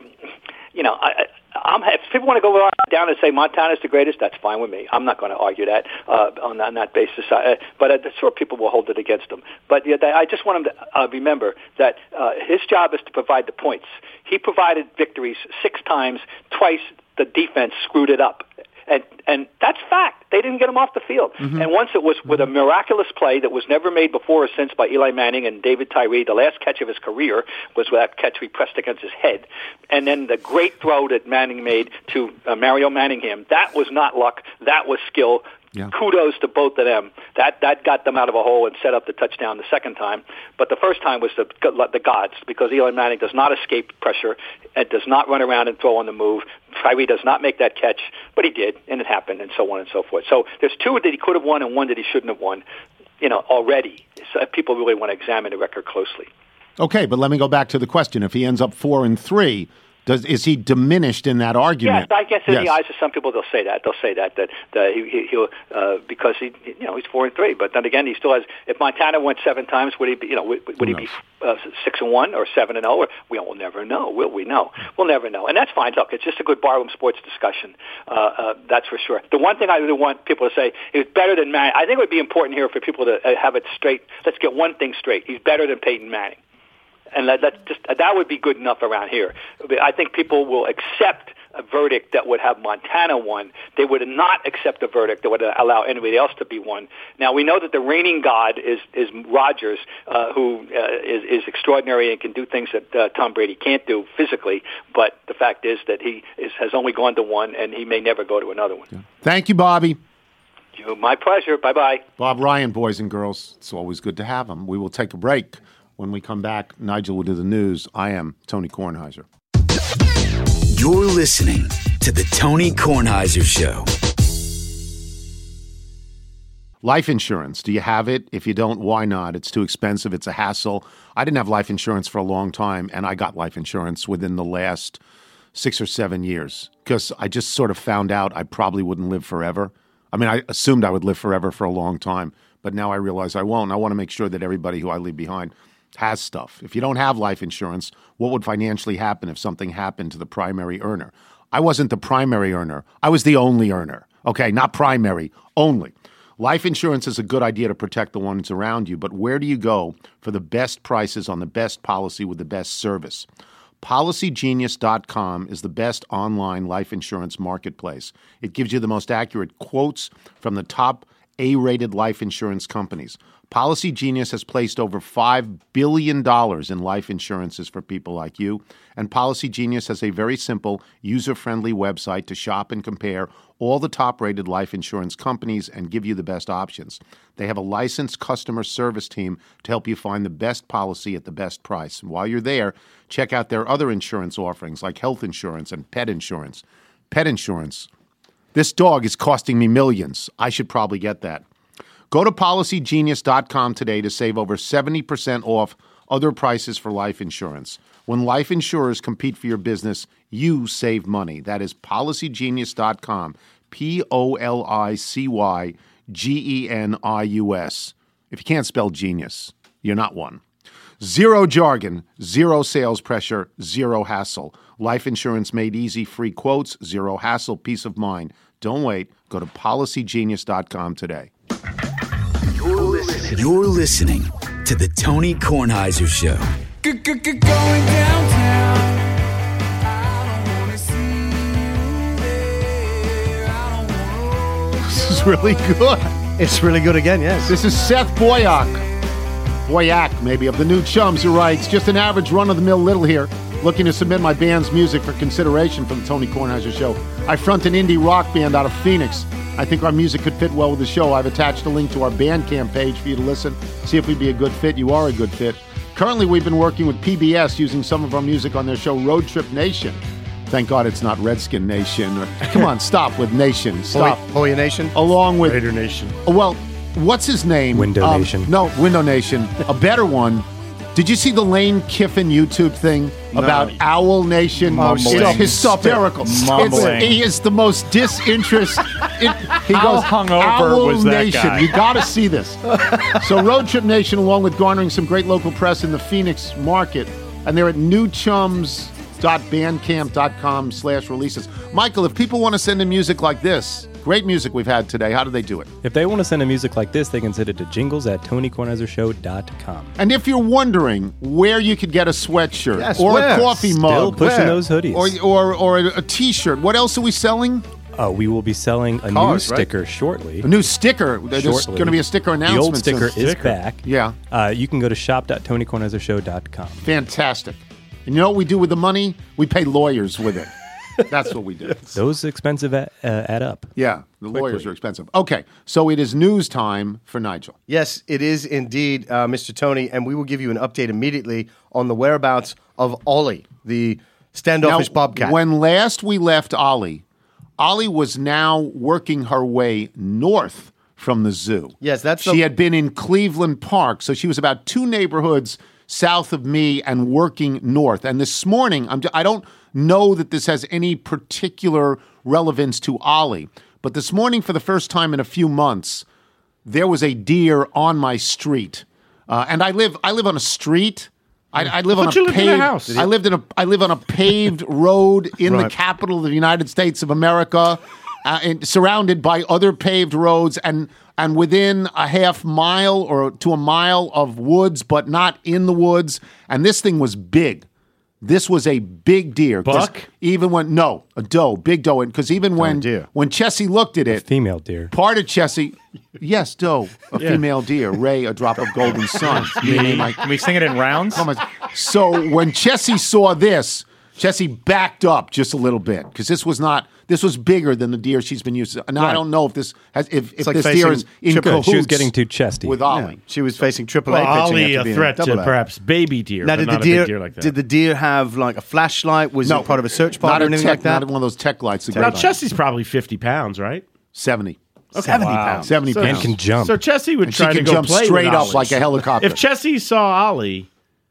if people want to go down and say Montana's the greatest, that's fine with me. I'm not going to argue that on that basis. But I'm sure people will hold it against him. But I just want him to remember that his job is to provide the points. He provided victories 6 times. Twice the defense screwed it up. And that's fact. They didn't get him off the field. Mm-hmm. And once it was with a miraculous play that was never made before or since by Eli Manning and David Tyree. The last catch of his career was that catch we pressed against his head. And then the great throw that Manning made to Mario Manningham. That was not luck. That was skill. Yeah. Kudos to both of them. That got them out of a hole and set up the touchdown the second time. But the first time was the gods, because Eli Manning does not escape pressure and does not run around and throw on the move. Tyree does not make that catch, but he did, and it happened, and so on and so forth. So there's 2 that he could have won and 1 that he shouldn't have won, already. So people really want to examine the record closely. Okay, but let me go back to the question. If he ends up 4-3, is he diminished in that argument? Yes, I guess in the eyes of some people they'll say that. They'll say that he'll because he's 4-3. But then again, he still has. If Montana went 7 times, would he be 6-1 or 7-0? Or we will never know. Will we know? We'll never know, and that's fine. Look, it's just a good barroom sports discussion. That's for sure. The one thing I really want people to say is better than Manning. I think it would be important here for people to have it straight. Let's get one thing straight. He's better than Peyton Manning. And that would be good enough around here. I think people will accept a verdict that would have Montana won. They would not accept a verdict that would allow anybody else to be won. Now, we know that the reigning god is Rodgers, who is extraordinary and can do things that Tom Brady can't do physically. But the fact is that he has only gone to one, and he may never go to another one. Yeah. Thank you, Bobby. My pleasure. Bye-bye. Bob Ryan, boys and girls. It's always good to have him. We will take a break. When we come back, Nigel will do the news. I am Tony Kornheiser. You're listening to The Tony Kornheiser Show. Life insurance. Do you have it? If you don't, why not? It's too expensive. It's a hassle. I didn't have life insurance for a long time, and I got life insurance within the last 6 or 7 years because I just sort of found out I probably wouldn't live forever. I mean, I assumed I would live forever for a long time, but now I realize I won't. I want to make sure that everybody who I leave behind has stuff. If you don't have life insurance, what would financially happen if something happened to the primary earner? I wasn't the primary earner. I was the only earner. Okay, not primary, only. Life insurance is a good idea to protect the ones around you, but where do you go for the best prices on the best policy with the best service? PolicyGenius.com is the best online life insurance marketplace. It gives you the most accurate quotes from the top A-rated life insurance companies. Policy Genius has placed over $5 billion in life insurances for people like you, and Policy Genius has a very simple, user-friendly website to shop and compare all the top-rated life insurance companies and give you the best options. They have a licensed customer service team to help you find the best policy at the best price. And while you're there, check out their other insurance offerings like health insurance and pet insurance. Pet insurance. This dog is costing me millions. I should probably get that. Go to PolicyGenius.com today to save over 70% off other prices for life insurance. When life insurers compete for your business, you save money. That is PolicyGenius.com. PolicyGenius. If you can't spell genius, you're not one. Zero jargon, zero sales pressure, zero hassle. Life insurance made easy, free quotes, zero hassle, peace of mind. Don't wait. Go to PolicyGenius.com today. You're listening to The Tony Kornheiser Show. Going downtown. I don't wanna see you there. I don't wanna. This is really good. It's really good again, yes. This is Seth Boyack, maybe, of the New Chums, who writes, just an average run-of-the-mill little here, looking to submit my band's music for consideration for the Tony Kornheiser Show. I front an indie rock band out of Phoenix. I think our music could fit well with the show. I've attached a link to our Bandcamp page for you to listen, see if we'd be a good fit. You are a good fit. Currently, we've been working with PBS using some of our music on their show Road Trip Nation. Thank God it's not Redskin Nation. Come on, stop with Nation. Stop. Hoya Nation? Along with... Raider Nation. Well, what's his name? Window Nation. No, Window Nation. A better one. Did you see the Lane Kiffin YouTube thing about Owl Nation? Mumbling. It's hysterical. Mumbling. He is the most disinterested. He How goes, hungover Owl was that Nation. guy? You got to see this. So Road Trip Nation, along with garnering some great local press in the Phoenix market, and they're at newchums.bandcamp.com/releases. Michael, if people want to send in music like this, great music we've had today, how do they do it? If they want to send in music like this, they can send it to jingles@TonyKornheiserShow.com. And if you're wondering where you could get a sweatshirt Yes, or where? a coffee Still mug pushing those hoodies. or a T-shirt, what else are we selling? We will be selling a new Cars, right? sticker shortly. A new sticker. There's Shortly. going to be a sticker The announcement. old sticker soon. is back. Yeah. You can go to shop.TonyKornheiserShow.com. Fantastic. And you know what we do with the money? We pay lawyers with it. That's what we do. Those expensive add up. Yeah, the lawyers are expensive. Okay, so it is news time for Nigel. Yes, it is indeed, Mr. Tony, and we will give you an update immediately on the whereabouts of Ollie, the standoffish bobcat. When last we left Ollie was now working her way north from the zoo. Yes, She had been in Cleveland Park, so she was about 2 neighborhoods south of me and working north. And this morning, I don't know that this has any particular relevance to Ollie, but this morning, for the first time in a few months, there was a deer on my street, and I live on a street. I live on a you lived in a paved house. I live on a paved road in the Right. capital of the United States of America, and surrounded by other paved roads, and within a half mile or to a mile of woods, but not in the woods. And this thing was big. This was a big deer. 'Cause Buck? Even when a doe, big doe, because even when deer. Chessie looked at it, Female deer. part of Chessie, yes, doe, a female deer, Ray, a drop of golden sun. Meaning like, Can we sing it in rounds? so when Chessie saw this, Chessie backed up just a little bit because this was bigger than the deer she's been used to. Now I don't know if this has if like this facing deer is in triple- cahoots She was getting too chesty. with Ollie. She was facing AAA Well, pitching Ollie, after a being threat to double A. perhaps baby deer, Now, but did not the a deer big deer like that. did the deer have like a flashlight? Was it part of a search not party a or anything tech, like that? not one of those tech lights. Now, Chessie's probably 50 pounds, right? 70. 70 pounds. 70 So- pounds. And can jump. So Chessie would And she try to can go jump play straight with up Ollie. like a helicopter. If Chessie saw Ollie,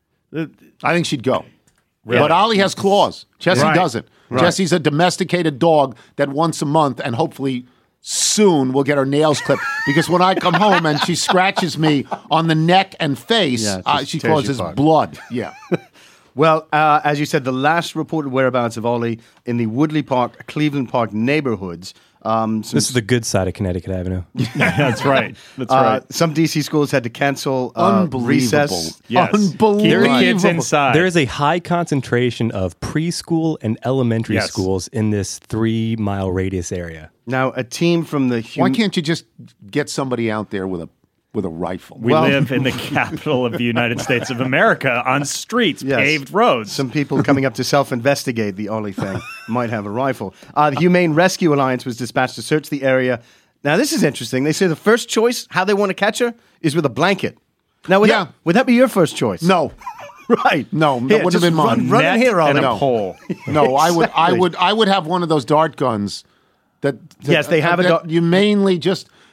I think she'd go. But Ollie has claws. Chessie Right. doesn't. Chessie's a domesticated dog that once a month, and hopefully soon, will get her nails clipped. Because when I come home and she scratches me on the neck and face, Yeah, it just she tears you causes apart. blood. Yeah. Well, as you said, the last reported whereabouts of Ollie in the Woodley Park, Cleveland Park neighborhoods. This is the good side of Connecticut Avenue. That's right. That's right. Some DC schools had to cancel Unbelievable. recess. Yes. Unbelievable. Keep the kids inside. There is a high concentration of preschool and elementary Yes. schools in this 3-mile radius area. Now, a team from the Why can't you just get somebody out there with a rifle? We live in the capital of the United States of America on streets, Yes. paved roads. Some people coming up to self-investigate the Ollie thing might have a rifle. The Humane Rescue Alliance was dispatched to search the area. Now, this is interesting. They say the first choice, how they want to catch her, is with a blanket. Now, would that be your first choice? No. Right. No, that Here, wouldn't have just been mine. Run in here, Ollie. and a No. pole. No, Exactly. I would have one of those dart guns that Yes, they have a that dart- you mainly just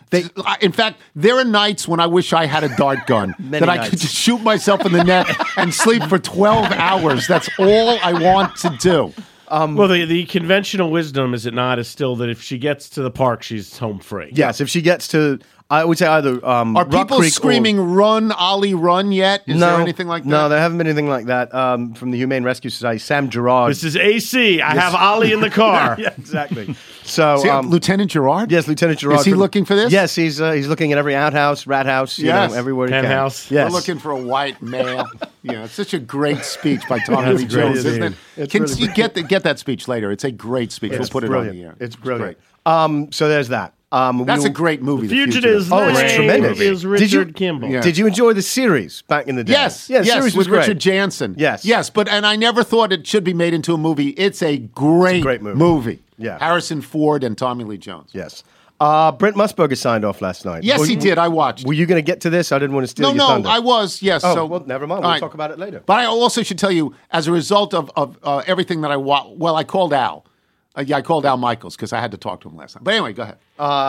In fact, there are nights when I wish I had a dart gun that I could just shoot myself in the neck and sleep for 12 hours. That's all I want to do. Well, the conventional wisdom, is it not, is still that if she gets to the park, she's home free. Yes, if she gets to, I would say either Are Rock people Creek screaming, run, Ollie, run yet? Is there anything like that? No, there haven't been anything like that. From the Humane Rescue Society, Sam Gerard. This is AC. I have Ollie in the car. Yeah, exactly. So, Lieutenant Gerard? Yes, Lieutenant Gerard. Is he looking for this? Yes, he's looking at every outhouse, rat house, Yes. everywhere he Penthouse. can. Yes. We're looking for a white male. It's such a great speech by Tommy Lee great, Jones, isn't it? It's Can really you get that speech later? It's a great speech. We'll put brilliant. it on the air. It's brilliant. So there's that. That's a great movie. The Fugitive's Oh, it's name tremendous. is Richard Kimball. Yeah. Did you enjoy the series back in the day? Yes, Yeah, the series was with great. Richard Jansen. Yes. And I never thought it should be made into a movie. It's a great movie. Yeah. Harrison Ford and Tommy Lee Jones. Yes. Brent Musburger signed off last night. Yes, he did. I watched. Were you going to get to this? I didn't want to steal your No, thunder. I was. Yes. Oh, so well, never mind. all We'll right. talk about it later. But I also should tell you, as a result of everything that I watched, well, I called Al. I called Al Michaels because I had to talk to him last time. But anyway, go ahead.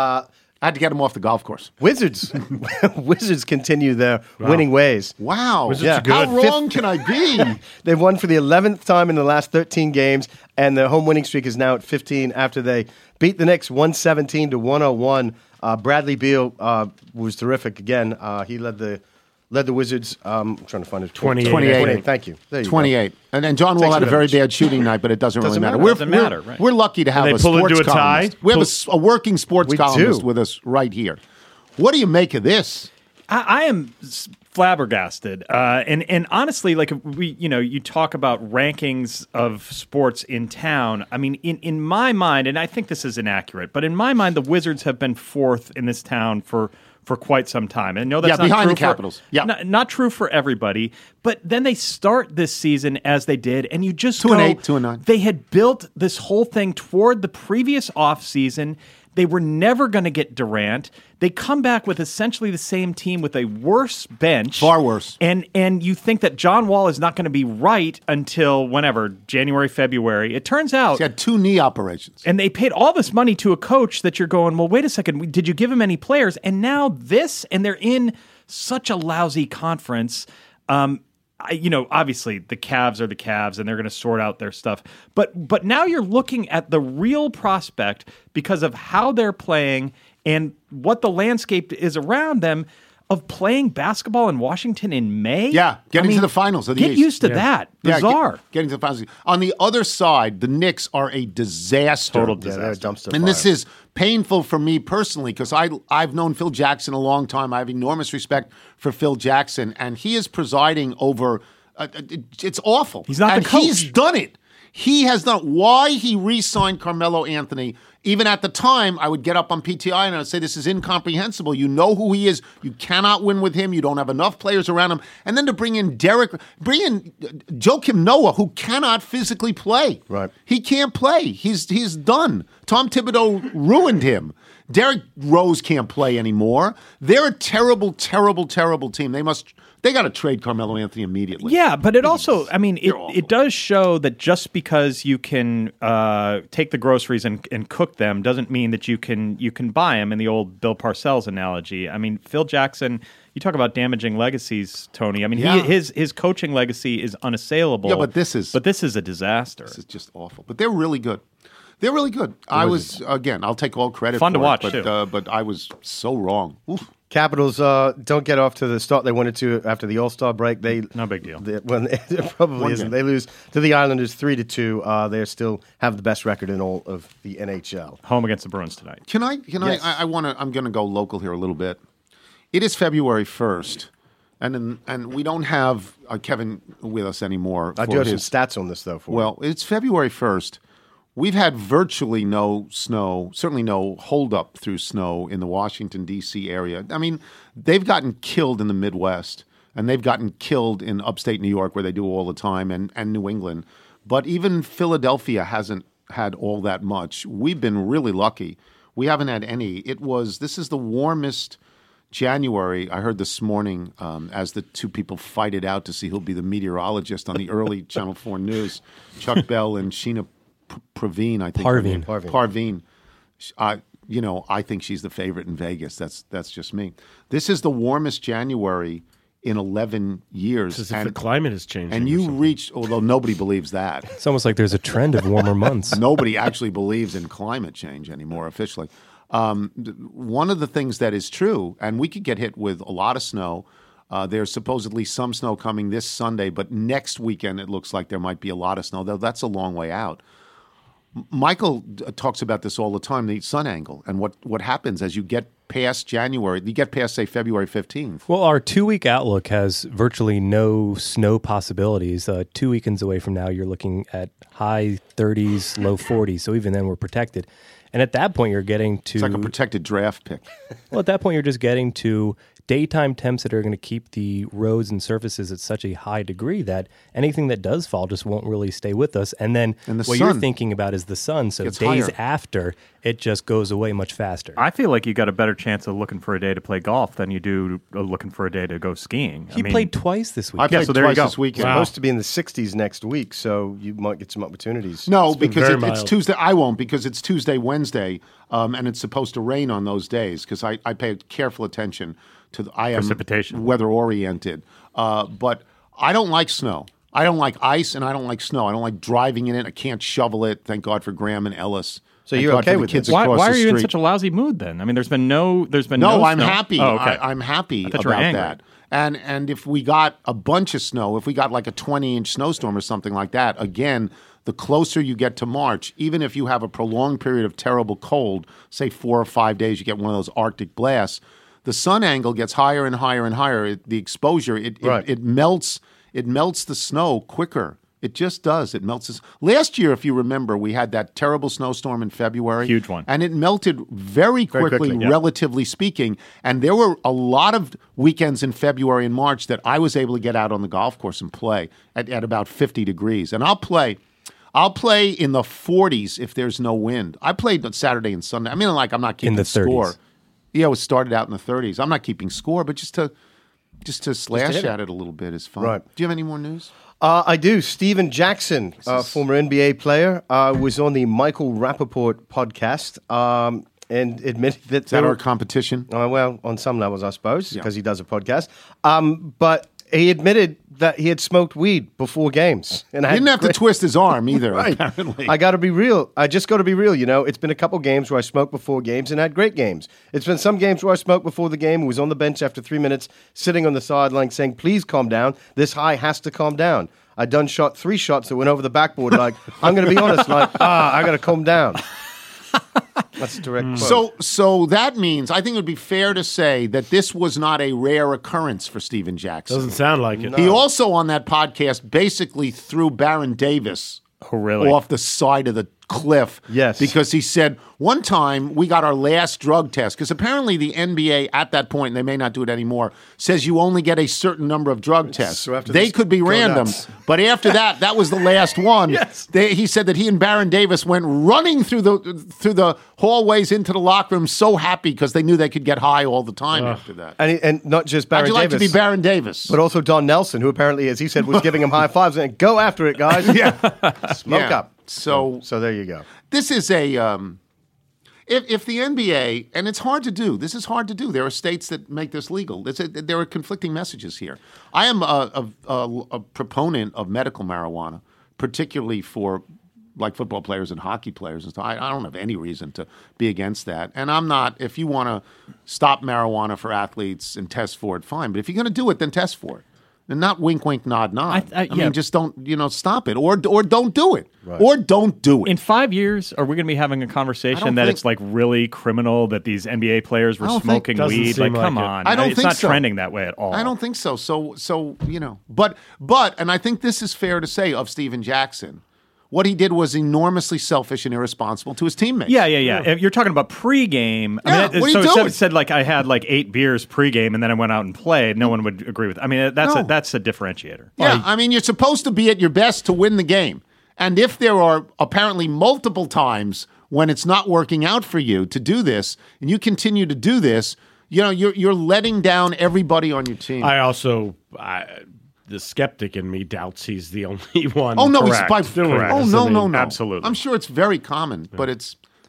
I had to get him off the golf course. Wizards continue their winning ways. Wow. Wizards are good. How wrong can I be? They've won for the 11th time in the last 13 games, and their home winning streak is now at 15 after they beat the Knicks 117 to 101. Bradley Beal was terrific again. He led the Wizards. I'm trying to find it. 28. Thank you. There you 28. And then John Wall Thanks had a very very much. bad shooting night, but it doesn't really matter. Doesn't matter, right. We're lucky to have they a pull sports into a tie? columnist. We have a working sports We columnist do. with us right here. What do you make of this? I am flabbergasted, and honestly, like you talk about rankings of sports in town. I mean, in my mind, and I think this is inaccurate, but in my mind, the Wizards have been fourth in this town for quite some time. And I know that's not behind true the Capitals. For, not true for everybody. But then they start this season as they did, and you just 2-8, 2-9. They had built this whole thing toward the previous offseason. They were never going to get Durant. They come back with essentially the same team with a worse bench. Far worse. And you think that John Wall is not going to be right until whenever, January, February. It turns out. He had 2 knee operations. And they paid all this money to a coach that you're going, well, wait a second, did you give him any players? And now this, and they're in such a lousy conference. Obviously the Cavs are the Cavs, and they're going to sort out their stuff. But now you're looking at the real prospect because of how they're playing and what the landscape is around them of playing basketball in Washington in May. Yeah, getting to the finals of the Get East. used to that. Bizarre. Getting to the finals. On the other side, the Knicks are a disaster. Total Yeah, they're a dumpster And fire. this is painful for me personally because I've known Phil Jackson a long time. I have enormous respect for Phil Jackson, and he is presiding over. It's awful. He's not the and coach. He's done it. He has done. Why he re-signed Carmelo Anthony? Even at the time, I would get up on PTI and I would say, "This is incomprehensible. You know who he is. You cannot win with him. You don't have enough players around him." And then to bring in Joakim Noah, who cannot physically play. Right. He can't play. He's done. Tom Thibodeau ruined him. Derrick Rose can't play anymore. They're a terrible, terrible, terrible team. They got to trade Carmelo Anthony immediately. Yeah, but it also, I mean, it does show that just because you can take the groceries and cook them doesn't mean that you can buy them. In the old Bill Parcells analogy, I mean, Phil Jackson. You talk about damaging legacies, Tony. I mean, his coaching legacy is unassailable. Yeah, but this is a disaster. This is just awful. But they're really good. They're really good. I'll take all credit. Fun for to watch, it, too. But I was so wrong. Oof. Capitals don't get off to the start they wanted to after the All-Star break. No big deal. It probably isn't. game. They lose to the Islanders 3-2. They still have the best record in all of the NHL. Home against the Bruins tonight. Can I? Yes. I'm going to go local here a little bit. It is February 1st, and we don't have Kevin with us anymore. I for do have some his- stats on this, though. For Well, it's February 1st. We've had virtually no snow, certainly no holdup through snow in the Washington, D.C. area. I mean, they've gotten killed in the Midwest, and they've gotten killed in upstate New York, where they do all the time, and New England. But even Philadelphia hasn't had all that much. We've been really lucky. We haven't had any. This is the warmest January, I heard this morning, as the two people fight it out to see who'll be the meteorologist on the early Channel 4 News, Chuck Bell and Sheena Praveen, I think. Parveen. Parveen. I think she's the favorite in Vegas. That's just me. This is the warmest January in 11 years. It's as if the climate is changing. And you reached, although nobody believes that. It's almost like there's a trend of warmer months. Nobody actually believes in climate change anymore officially. One of the things that is true, and we could get hit with a lot of snow. There's supposedly some snow coming this Sunday, but next weekend it looks like there might be a lot of snow, though that's a long way out. Michael talks about this all the time, the sun angle, and what happens as you get past January, you get past, say, February 15th. Well, our 2-week outlook has virtually no snow possibilities. 2 weekends away from now, you're looking at high 30s, low 40s, so even then we're protected. And at that point, you're getting to... It's like a protected draft pick. Well, at that point, you're just getting to daytime temps that are going to keep the roads and surfaces at such a high degree that anything that does fall just won't really stay with us. And then what you're thinking about is the sun. So days after, it just goes away much faster. I feel like you got a better chance of looking for a day to play golf than you do looking for a day to go skiing. He played twice this week. I played so there you twice go. this weekend. It's supposed to be in the 60s next week, so you might get some opportunities. No, been because very it's mild. Tuesday. I won't, because it's Tuesday, Wednesday, and it's supposed to rain on those days, because I pay careful attention to I am Precipitation. weather-oriented. But I don't like snow. I don't like ice, and I don't like snow. I don't like driving in it. I can't shovel it. Thank God for Graham and Ellis. So Thank you're God okay for the with kids this? Why across are the you in street. such a lousy mood then? I mean, there's been no No, I'm snow. happy. Oh, okay. I'm happy I thought you were about angry. that. And if we got a bunch of snow, if we got like a 20-inch snowstorm or something like that, again, the closer you get to March, even if you have a prolonged period of terrible cold, say 4 or 5 days, you get one of those Arctic blasts, the sun angle gets higher and higher and higher. The exposure, it melts the snow quicker. It just does. It melts this. Last year, if you remember, we had that terrible snowstorm in February. Huge one. And it melted very quickly, yeah. relatively speaking. And there were a lot of weekends in February and March that I was able to get out on the golf course and play at about 50 degrees. And I'll play in the 40s if there's no wind. I played on Saturday and Sunday. I mean, like, I'm not keeping In the 30s. score. Yeah, it was started out in the 30s. I'm not keeping score, but just to slash hit it. at it a little bit is fun. Right. Do you have any more news? I do. Steven Jackson, former NBA player, was on the Michael Rappaport podcast and admitted that... Is that our competition? Well, on some levels, I suppose, because he does a podcast. But he admitted that he had smoked weed before games. And He didn't have to twist his arm either, Right. apparently. I got to be real. I just got to be real. You know, it's been a couple games where I smoked before games and had great games. It's been some games where I smoked before the game and was on the bench after 3 minutes, sitting on the sideline saying, please calm down. This high has to calm down. I done shot 3 shots that went over the backboard. Like, I'm going to be honest, like, I got to calm down. That's a direct quote. So that means, I think it would be fair to say that this was not a rare occurrence for Steven Jackson. Doesn't sound like it. He also, on that podcast, basically threw Baron Davis off the side of the cliff. Yes. Because he said, one time we got our last drug test, because apparently the NBA at that point, and they may not do it anymore, says you only get a certain number of drug tests. So after they this, could be go random. nuts. But after that was the last one. Yes. He said that he and Baron Davis went running through the hallways into the locker room so happy because they knew they could get high all the time after that. And not just Baron How'd you like Davis. to be Baron Davis? But also Don Nelson, who apparently, as he said, was giving him high fives and go after it, guys. Smoke Yeah. up. So there you go. this is a if the NBA, and it's hard to do. This is hard to do. There are states that make this legal. There are conflicting messages here. I am a proponent of medical marijuana, particularly for like football players and hockey players and stuff. I don't have any reason to be against that. And I'm not. If you want to stop marijuana for athletes and test for it, fine. But if you're going to do it, then test for it. And not wink, wink, nod, nod. I mean, just don't, stop it. Or don't do it. Right. Or don't do it. In 5 years, are we going to be having a conversation that it's like really criminal that these NBA players were smoking weed? Like, come on. I don't it's think not so. trending that way at all. I don't think so. So But, and I think this is fair to say of Steven Jackson, what he did was enormously selfish and irresponsible to his teammates. Yeah. If you're talking about pregame. Yeah, I mean, what are you so doing? it said like I had like 8 beers pregame and then I went out and played. No one would agree with it. I mean, that's a differentiator. Yeah, I mean, you're supposed to be at your best to win the game. And if there are apparently multiple times when it's not working out for you to do this, and you continue to do this, you're letting down everybody on your team. I also, the skeptic in me doubts he's the only one. Oh no, correct. he's by correct. Oh no, Absolutely. I'm sure it's very common, but it's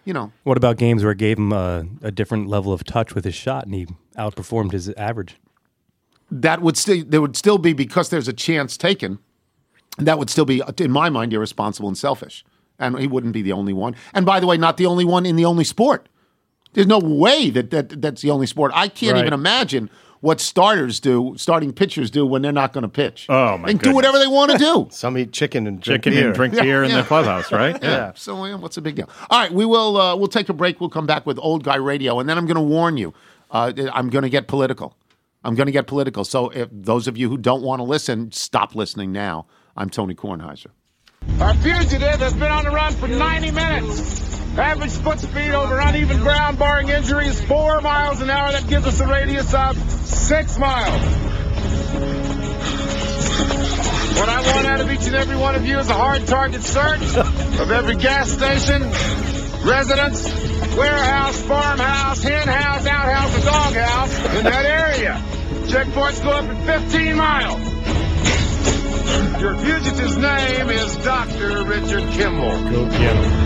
you know. What about games where it gave him a different level of touch with his shot and he outperformed his average? There would still be, because there's a chance taken, that would still be, in my mind, irresponsible and selfish. And he wouldn't be the only one. And by the way, not the only one in the only sport. There's no way that's the only sport. I can't even imagine what starting pitchers do when they're not going to pitch. Oh, my They do whatever they want to do. Some eat chicken and drink beer. beer in the clubhouse, right? Yeah. So what's the big deal? All right, we'll take a break. We'll come back with Old Guy Radio, and then I'm going to warn you. I'm going to get political. So if those of you who don't want to listen, stop listening now. I'm Tony Kornheiser. Our fugitive has been on the run for 90 minutes. Average foot speed over uneven ground, barring injuries, 4 miles an hour. That gives us a radius of 6 miles. What I want out of each and every one of you is a hard target search of every gas station, residence, warehouse, farmhouse, hen house, outhouse, and doghouse in that area. Checkpoints go up at 15 miles. Your fugitive's name is Dr. Richard Kimball. Go get him.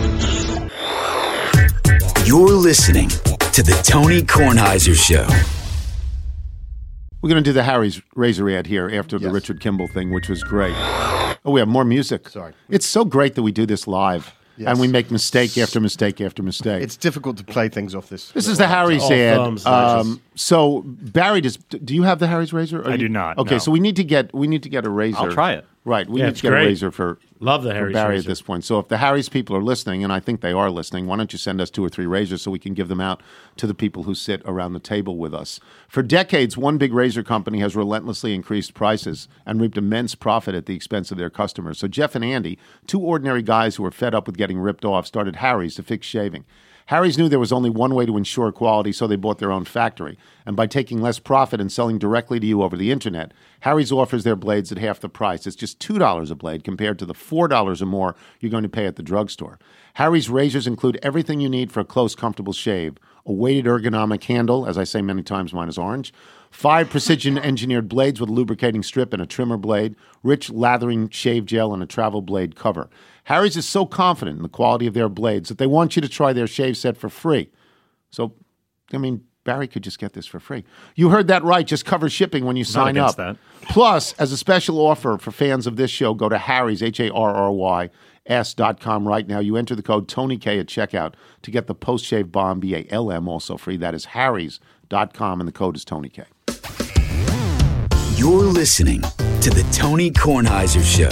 You're listening to the Tony Kornheiser Show. We're going to do the Harry's Razor ad here after the Richard Kimball thing, which was great. Oh, we have more music. Sorry. It's so great that we do this live. Yes. And we make mistake after mistake after mistake. It's difficult to play things off this. This is the Harry's All ad. thumbs, nudges. So Barry, do you have the Harry's Razor? I do not, Okay, no. so we need to get a razor. I'll try it. Right, we Yeah, need it's to get great. a razor for Love the for Harry's Barry razor. at this point. So if the Harry's people are listening, and I think they are listening, why don't you send us 2 or 3 razors so we can give them out to the people who sit around the table with us? For decades, one big razor company has relentlessly increased prices and reaped immense profit at the expense of their customers. So Jeff and Andy, 2 ordinary guys who were fed up with getting ripped off, started Harry's to fix shaving. Harry's knew there was only one way to ensure quality, so they bought their own factory. And by taking less profit and selling directly to you over the internet, Harry's offers their blades at half the price. It's just $2 a blade compared to the $4 or more you're going to pay at the drugstore. Harry's razors include everything you need for a close, comfortable shave. A weighted ergonomic handle, as I say many times, mine is orange. 5 precision-engineered blades with a lubricating strip and a trimmer blade. Rich lathering shave gel and a travel blade cover. Harry's is so confident in the quality of their blades that they want you to try their shave set for free. So, I mean, Barry could just get this for free. You heard that right. Just cover shipping when you sign up. against that. Plus, as a special offer for fans of this show, go to Harry's, HARRYS.com right now. You enter the code TonyK at checkout to get the post-shave balm, BALM, also free. That is Harry's.com, and the code is TonyK. You're listening to the Tony Kornheiser Show.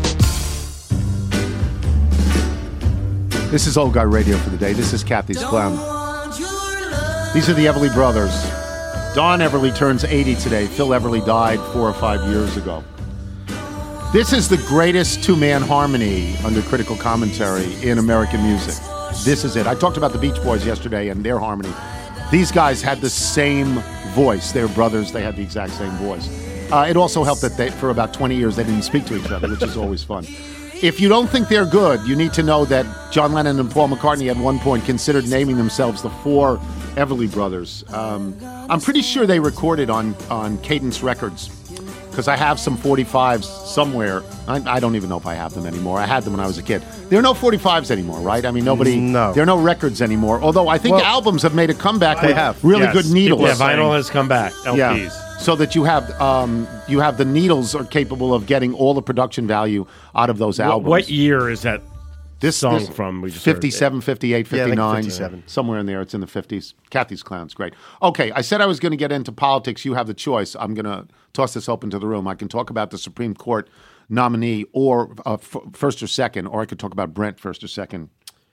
This is Old Guy Radio for the day. This is Kathy's Clown. These are the Everly brothers. Don Everly turns 80 today. Phil Everly died 4 or 5 years ago. This is the greatest two-man harmony under critical commentary in American music. This is it. I talked about the Beach Boys yesterday and their harmony. These guys had the same voice. They were brothers. They had the exact same voice. It also helped that for about 20 years they didn't speak to each other, which is always fun. If you don't think they're good, you need to know that John Lennon and Paul McCartney at one point considered naming themselves the 4 Everly Brothers. I'm pretty sure they recorded on Cadence Records because I have some 45s somewhere. I don't even know if I have them anymore. I had them when I was a kid. There are no 45s anymore, right? I mean, there are no records anymore. Although I think albums have made a comeback with really good needles. Yeah, vinyl has come back. LPs. Yeah. So that you have the needles are capable of getting all the production value out of those albums. What year is that this song from? We just 57, 58, 59. Yeah, 57. Somewhere in there. It's in the 50s. Kathy's Clown's great. Okay, I said I was going to get into politics. You have the choice. I'm going to toss this open to the room. I can talk about the Supreme Court nominee or first or second, or I could talk about Brent first or second.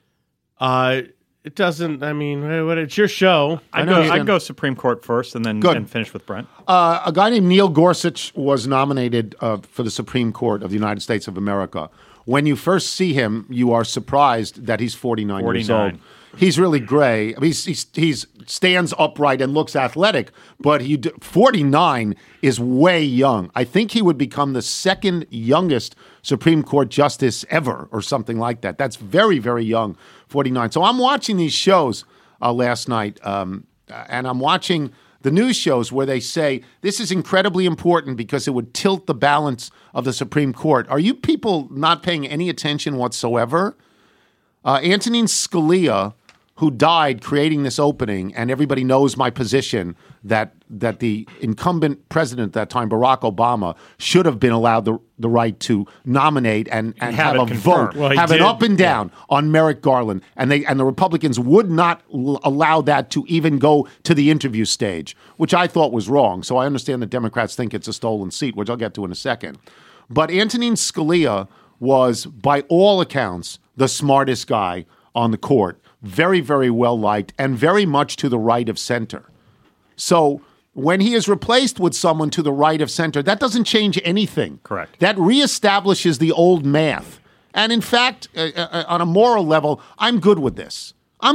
It doesn't. I mean, it's your show. I'd go Supreme Court first, and then and finish with Brent. A guy named Neil Gorsuch was nominated for the Supreme Court of the United States of America. When you first see him, you are surprised that he's 49 years old. He's really gray. I mean, he stands upright and looks athletic, but 49 is way young. I think he would become the second youngest Supreme Court justice ever or something like that. That's very, very young, 49. So I'm watching these shows last night, and I'm watching the news shows where they say this is incredibly important because it would tilt the balance of the Supreme Court. Are you people not paying any attention whatsoever? Antonin Scalia who died creating this opening, and everybody knows my position that the incumbent president at that time, Barack Obama, should have been allowed the right to nominate and have a vote, have an up and down on Merrick Garland, and the Republicans would not allow that to even go to the interview stage, which I thought was wrong. So I understand the Democrats think it's a stolen seat, which I'll get to in a second. But Antonin Scalia was, by all accounts, the smartest guy on the court. Very, very well liked, and very much to the right of center. So when he is replaced with someone to the right of center, that doesn't change anything. Correct. That reestablishes the old math. And in fact, on a moral level, I'm good with this.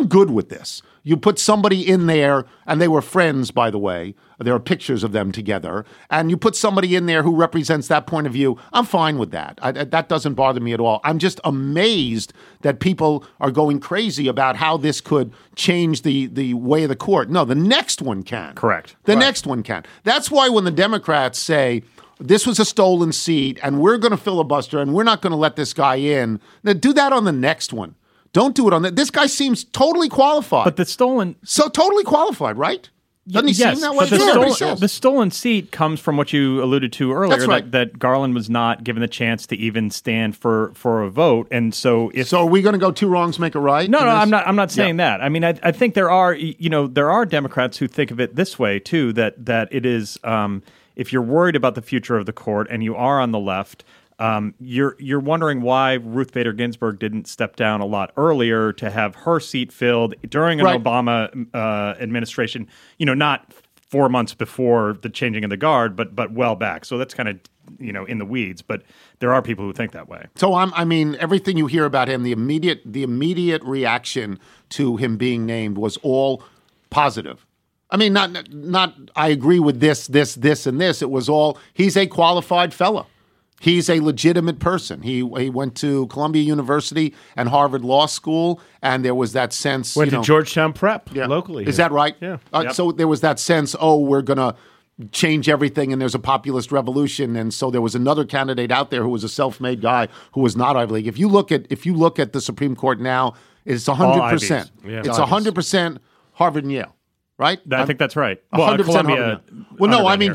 You put somebody in there, and they were friends, by the way. There are pictures of them together. And you put somebody in there who represents that point of view. I'm fine with that. That doesn't bother me at all. I'm just amazed that people are going crazy about how this could change the way of the court. No, the next one can. Correct. The next one can. That's why when the Democrats say, this was a stolen seat, and we're going to filibuster, and we're not going to let this guy in, now do that on the next one. Don't do it on that. This guy seems totally qualified. But the stolen... So totally qualified, right? Doesn't he seem that way? But the stolen seat comes from what you alluded to earlier, That's right. that Garland was not given the chance to even stand for a vote. And so So are we going to go two wrongs make a right? No, I'm not saying that. I mean, I think there are Democrats who think of it this way too, that it is if you're worried about the future of the court and you are on the left, you're wondering why Ruth Bader Ginsburg didn't step down a lot earlier to have her seat filled during an Obama administration. Not 4 months before the changing of the guard, but well back. So that's kind of in the weeds. But there are people who think that way. So everything you hear about him, the immediate reaction to him being named was all positive. I mean, not I agree with this, and this. It was all he's a qualified fellow. He's a legitimate person. He went to Columbia University and Harvard Law School, and there was that sense. Went to Georgetown Prep locally. Is that right? Yeah. So there was that sense, we're going to change everything, and there's a populist revolution. And so there was another candidate out there who was a self-made guy who was not Ivy League. If you look at the Supreme Court now, it's 100%. It's 100% Harvard and Yale. Right? I think that's right. 100% Columbia. Well, no, I mean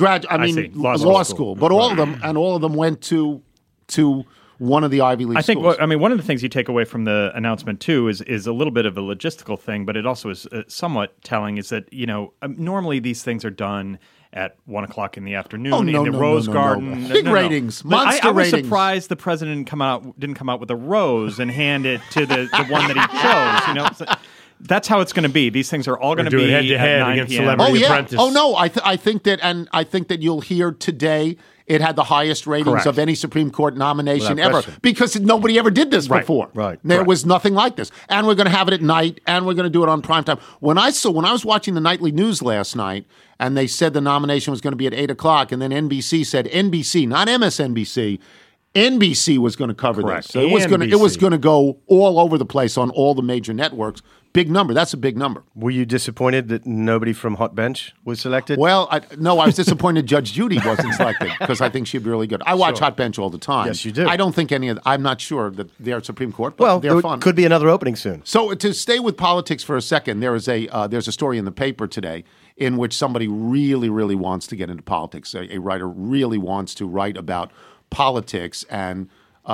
law school. But all of them went to one of the Ivy League schools. One of the things you take away from the announcement too is a little bit of a logistical thing, but it also is somewhat telling. Is that normally these things are done at 1 o'clock in the afternoon in the Rose Garden. Big ratings, monster I was ratings. surprised the president didn't come out with a rose and hand it to the one that he chose. That's how it's going to be. These things are all going to be head-to-head at 9 against p.m. Celebrity Apprentice. Oh no, I think that you'll hear today. It had the highest ratings of any Supreme Court nomination ever because nobody ever did this before. Right. There was nothing like this, and we're going to have it at night, and we're going to do it on primetime. When I was watching the nightly news last night, and they said the nomination was going to be at 8 o'clock, and then NBC said NBC, not MSNBC. NBC was going to cover this. So it was going to go all over the place on all the major networks. Big number. That's a big number. Were you disappointed that nobody from Hot Bench was selected? Well, I was disappointed Judge Judy wasn't selected because I think she'd be really good. I watch Hot Bench all the time. Yes, you do. I don't think I'm not sure that they're Supreme Court, but they're fun. Could be another opening soon. So to stay with politics for a second, there's a story in the paper today in which somebody really, really wants to get into politics. A writer really wants to write about politics and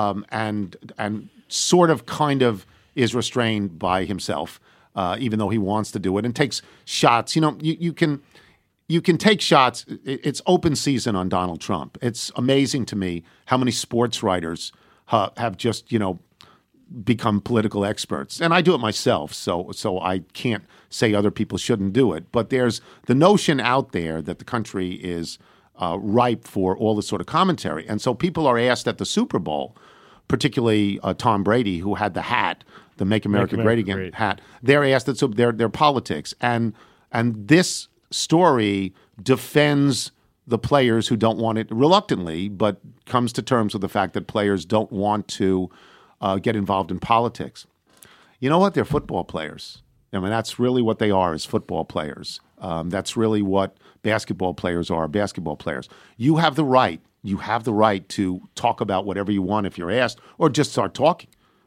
sort of kind of is restrained by himself, even though he wants to do it and takes shots. You can take shots. It's open season on Donald Trump. It's amazing to me how many sports writers have just become political experts, and I do it myself. So I can't say other people shouldn't do it. But there's the notion out there that the country is ripe for all this sort of commentary. And so people are asked at the Super Bowl, particularly Tom Brady, who had the hat, the Make America Great Again hat. They're asked that their politics. And this story defends the players who don't want it reluctantly, but comes to terms with the fact that players don't want to get involved in politics. You know what? They're football players. I mean, that's really what they are, is football players. That's really what basketball players are, basketball players. You have the right to talk about whatever you want if you're asked, or just start talking.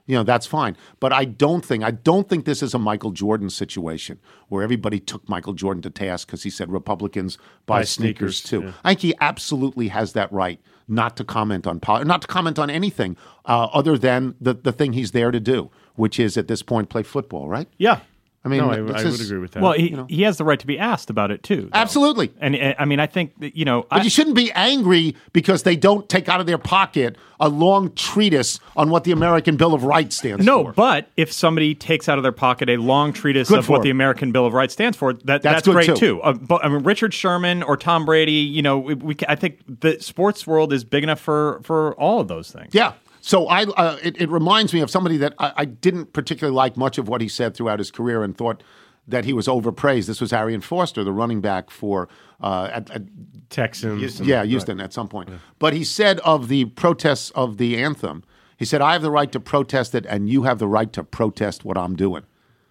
that's fine. But I don't think this is a Michael Jordan situation where everybody took Michael Jordan to task because he said Republicans buy sneakers too. yeah. I think he absolutely has that right not to comment on anything other than the thing he's there to do, which is at this point play football, right? Yeah. I mean, no, I this would is- agree with that. Well, he has the right to be asked about it too. though. Absolutely. And I mean, I think that, But you shouldn't be angry because they don't take out of their pocket a long treatise on what the American Bill of Rights stands No, for. but if somebody takes out of their pocket a long treatise Good of for what the them. American Bill of Rights stands for, that's good great too. too. But I mean, Richard Sherman or Tom Brady, I think the sports world is big enough for all of those things. Yeah. So it reminds me of somebody that I didn't particularly like much of what he said throughout his career and thought that he was overpraised. This was Arian Foster, the running back for at Texans. Houston at some point. Yeah. But he said of the protests of the anthem, he said, I have the right to protest it, and you have the right to protest what I'm doing.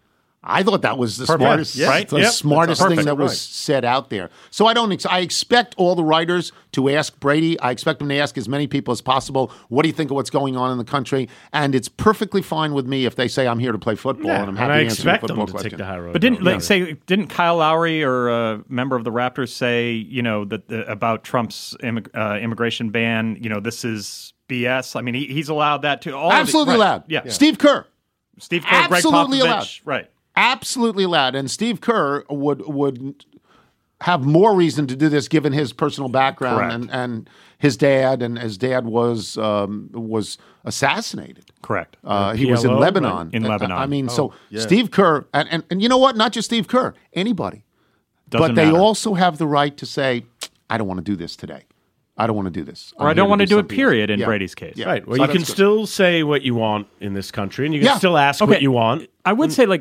I thought that was the smartest, smartest thing that was said out there. So I expect all the writers to ask Brady. I expect them to ask as many people as possible, what do you think of what's going on in the country? And it's perfectly fine with me if they say I'm here to play football and I'm happy to answer the football them to question. take the high road. But didn't Kyle Lowry or a member of the Raptors say, about Trump's immigration ban, this is BS? I mean, he's allowed that too. Absolutely allowed. Yeah. Steve Kerr. Greg Absolutely Popovich. allowed. Right. Absolutely allowed. And Steve Kerr would have more reason to do this given his personal background and his dad. And his dad was assassinated. Correct. He was in Lebanon. Right. In Lebanon. I mean, Steve Kerr, and you know what? Not just Steve Kerr, anybody. But they also have the right to say, I don't want to do this today. I don't want to do this. Or I don't want to do it, period, in Brady's case. Yeah. Right. Well, you can still say what you want in this country, and you can still ask what you want. I would say,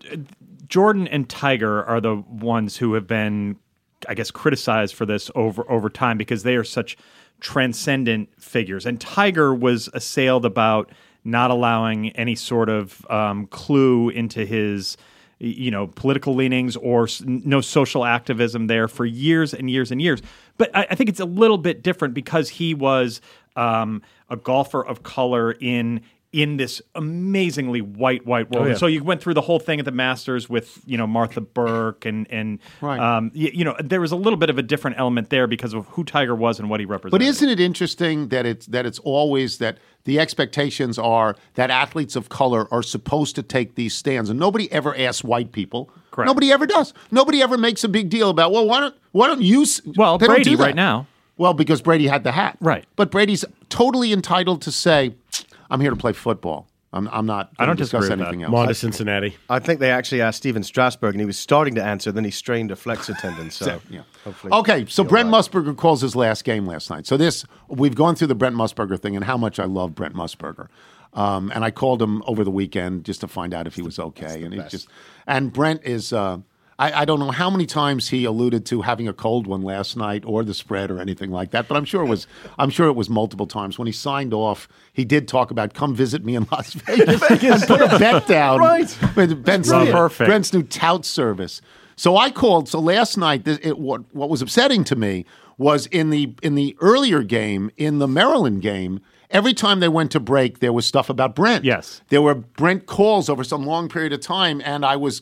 Jordan and Tiger are the ones who have been, I guess, criticized for this over time because they are such transcendent figures. And Tiger was assailed about not allowing any sort of clue into his political leanings or no social activism there for years and years and years. But I think it's a little bit different because he was a golfer of color in this amazingly white world. Oh, yeah. And so you went through the whole thing at the Masters with Martha Burke and Right. there was a little bit of a different element there because of who Tiger was and what he represented. But isn't it interesting that it's always that the expectations are that athletes of color are supposed to take these stands, and nobody ever asks white people. Correct. Nobody ever does. Nobody ever makes a big deal about, well, why don't you? Well, they don't Brady do that. right now. Well, because Brady had the hat. Right. But Brady's totally entitled to say, I'm here to play football. I'm not. I don't discuss disagree with anything that. else. Come on to Cincinnati. I think they actually asked Steven Strasberg, and he was starting to answer. Then he strained a flex tendon. So, hopefully. Okay, so Brent Musburger calls his last game last night. So we've gone through the Brent Musburger thing and how much I love Brent Musburger. And I called him over the weekend just to find out if he was okay. And Brent is. I don't know how many times he alluded to having a cold one last night or the spread or anything like that, but I'm sure it was multiple times. When he signed off, he did talk about come visit me in Las Vegas and put a bet down. Right. With Brent's new tout service. So I called. So last night, what was upsetting to me was in the earlier game, in the Maryland game. Every time they went to break, there was stuff about Brent. Yes, there were Brent calls over some long period of time, and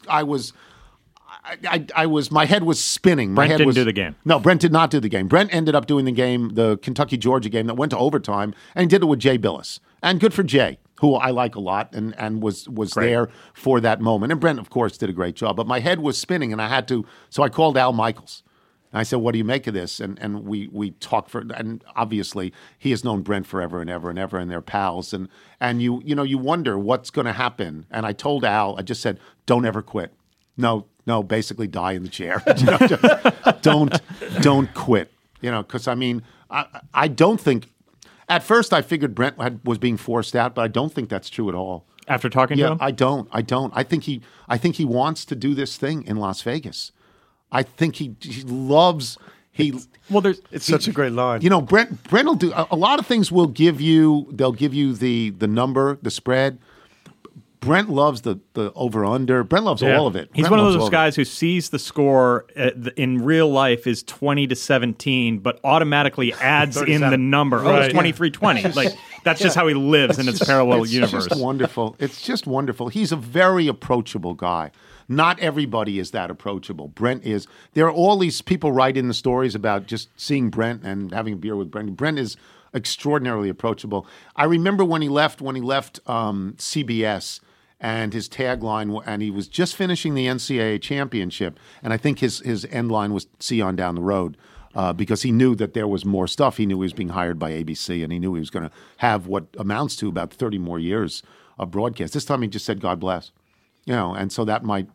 my head was spinning. Brent didn't do the game. No, Brent did not do the game. Brent ended up doing the game, the Kentucky-Georgia game that went to overtime, and he did it with Jay Billis. And good for Jay, who I like a lot and was there for that moment. And Brent, of course, did a great job. But my head was spinning, and so I called Al Michaels. And I said, what do you make of this? And we talked and obviously he has known Brent forever and ever and ever, and they're pals. And you wonder what's going to happen. And I told Al, I just said, don't ever quit. No, basically die in the chair. Don't quit. Because I mean, I don't think. At first, I figured Brent was being forced out, but I don't think that's true at all. After talking to him, I don't. I think he wants to do this thing in Las Vegas. I think he loves. It's such a great line. Brent will do a lot of things. They'll give you the number, the spread. Brent loves the over-under. Brent loves all of it. He's one of those guys who sees the score in real life is 20-17, but automatically adds in the number. Oh, it's 23-20. That's just how he lives in its parallel universe. It's just wonderful. It's just wonderful. He's a very approachable guy. Not everybody is that approachable. Brent is. There are all these people write in the stories about just seeing Brent and having a beer with Brent. Brent is extraordinarily approachable. I remember when he left CBS, and his tagline, and he was just finishing the NCAA championship, and I think his end line was "See on down the road," because he knew that there was more stuff. He knew he was being hired by ABC, and he knew he was going to have what amounts to about 30 more years of broadcast. This time he just said, "God bless," and so that might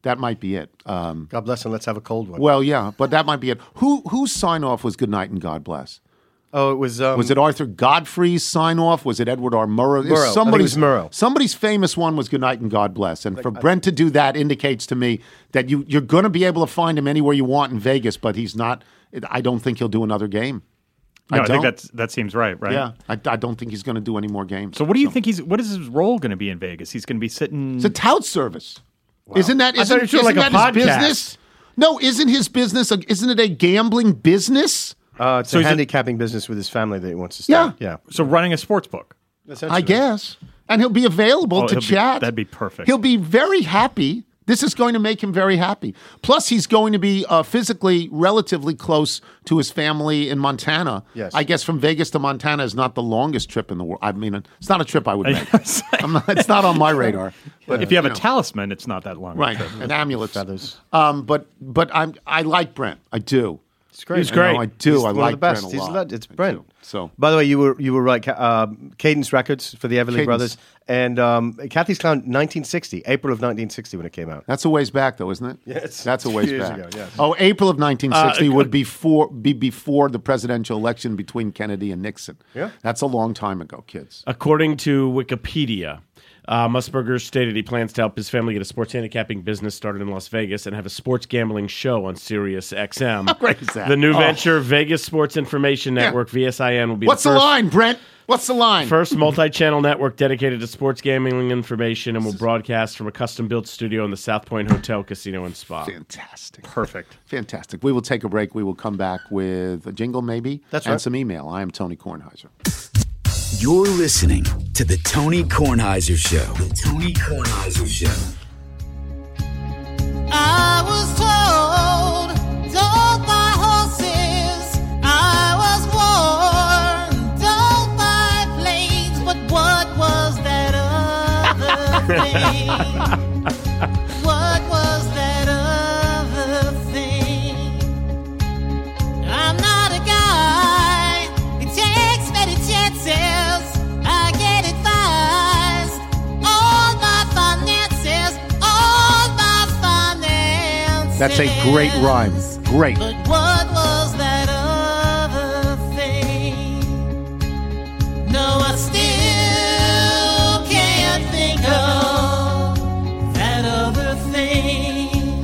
be it. God bless, and let's have a cold one. Well, yeah, but that might be it. Whose sign off was "Good night" and "God bless"? Oh, it was. Was it Arthur Godfrey's sign off? Was it Edward R. Murrow? Murrow. I think it was Murrow. Somebody's famous one was "Good night and God bless." And for Brent to do that indicates to me that you're going to be able to find him anywhere you want in Vegas, but he's not. I don't think he'll do another game. No, I think that seems right. Yeah, I don't think he's going to do any more games. So what do you think what is his role going to be in Vegas? He's going to be sitting. It's a tout service. Wow. Isn't that? I thought he was doing like a podcast. His business? No, isn't his business? Isn't it a gambling business? It's a handicapping business with his family that he wants to start. Yeah. So running a sports book. I guess. And he'll be available to chat. That'd be perfect. He'll be very happy. This is going to make him very happy. Plus, he's going to be physically relatively close to his family in Montana. Yes. I guess from Vegas to Montana is not the longest trip in the world. I mean, it's not a trip I would make. It's not on my radar. But if you have a talisman, it's not that long. Right, an amulet. Feathers. But I like Brent. I do. It's great. He's great. I do. He's I one like of the best. Brent a lot. It's Brent. So, by the way, you were right. Cadence Records for the Everly Cadence. Brothers, and Kathy's Clown, 1960, April of 1960 when it came out. that's a ways back, though, isn't it? Yes. That's a ways Years back. ago, yes. Oh, April of 1960 would be before the presidential election between Kennedy and Nixon. Yeah. That's a long time ago, kids. According to Wikipedia, Musburger stated he plans to help his family get a sports handicapping business started in Las Vegas and have a sports gambling show on Sirius XM. How great is that? The new venture, Vegas Sports Information Network, VSIN, will be What's the the first, line, Brent? What's the line? first multi-channel network dedicated to sports gambling information and will broadcast from a custom-built studio in the South Point Hotel, Casino, and Spa. Fantastic. Perfect. Fantastic. We will take a break. We will come back with a jingle, maybe, That's and right. some email. I am Tony Kornheiser. You're listening to The Tony Kornheiser Show. The Tony Kornheiser Show. I was told, don't buy horses. I was warned, don't buy planes. But what was that other thing? What was that other thing? I'm not a guy who takes many chances. I get advised on my finances, on my finances. That's a great rhyme. Great. But what was that other thing? No, I still can't think of that other thing.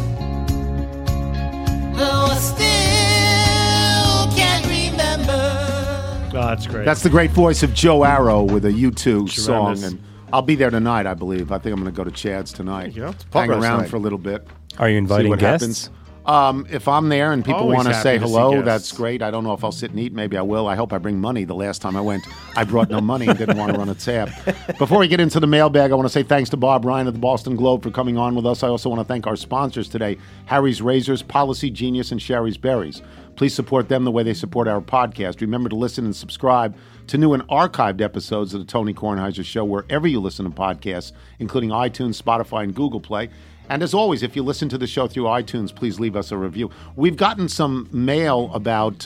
No, I still can't remember. Oh, that's great. That's the great voice of Joe Arrow with a U2 song. Tremendous. And I'll be there tonight, I believe. I think I'm going to go to Chad's tonight. There you go. It's pop Hang roast around night. for a little bit. Are you See inviting what guests? happens. If I'm there and people Always want to happy say to see hello, guests. that's great. I don't know if I'll sit and eat. Maybe I will. I hope I bring money. The last time I went, I brought no money and didn't want to run a tab. Before we get into the mailbag, I want to say thanks to Bob Ryan of the Boston Globe for coming on with us. I also want to thank our sponsors today, Harry's Razors, Policy Genius, and Sherry's Berries. Please support them the way they support our podcast. Remember to listen and subscribe to new and archived episodes of the Tony Kornheiser Show wherever you listen to podcasts, including iTunes, Spotify, and Google Play. And as always, if you listen to the show through iTunes, please leave us a review. We've gotten some mail about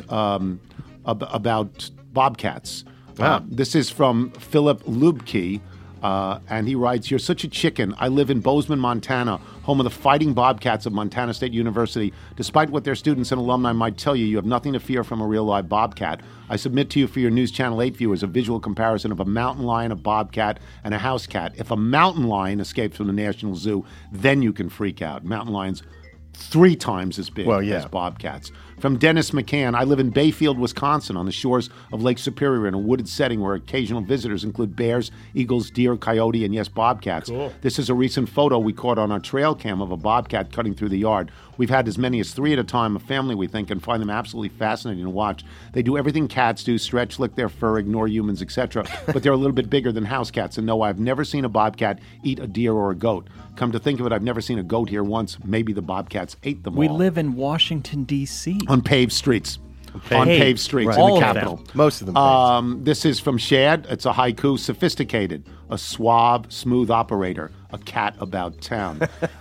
bobcats. This is from Philip Lubke, and he writes, "You're such a chicken. I live in Bozeman, Montana, home of the Fighting Bobcats of Montana State University. Despite what their students and alumni might tell you, you have nothing to fear from a real live bobcat. I submit to you for your News Channel 8 viewers a visual comparison of a mountain lion, a bobcat, and a house cat. If a mountain lion escapes from the National Zoo, then you can freak out. Mountain lions 3 times as big as bobcats. From Dennis McCann, I live in Bayfield, Wisconsin, on the shores of Lake Superior in a wooded setting where occasional visitors include bears, eagles, deer, coyote, and yes, bobcats. Cool. This is a recent photo we caught on our trail cam of a bobcat cutting through the yard. We've had as many as 3 at a time, a family we think, and find them absolutely fascinating to watch. They do everything cats do, stretch, lick their fur, ignore humans, etc., but they're a little bit bigger than house cats. And no, I've never seen a bobcat eat a deer or a goat. Come to think of it, I've never seen a goat here once. Maybe the bobcats ate them We all. live in Washington, D.C. On paved streets. On Paved. paved streets Right. in All the of capital. them. Most of them. This is from Shad. It's a haiku. Sophisticated, a suave, smooth operator, a cat about town.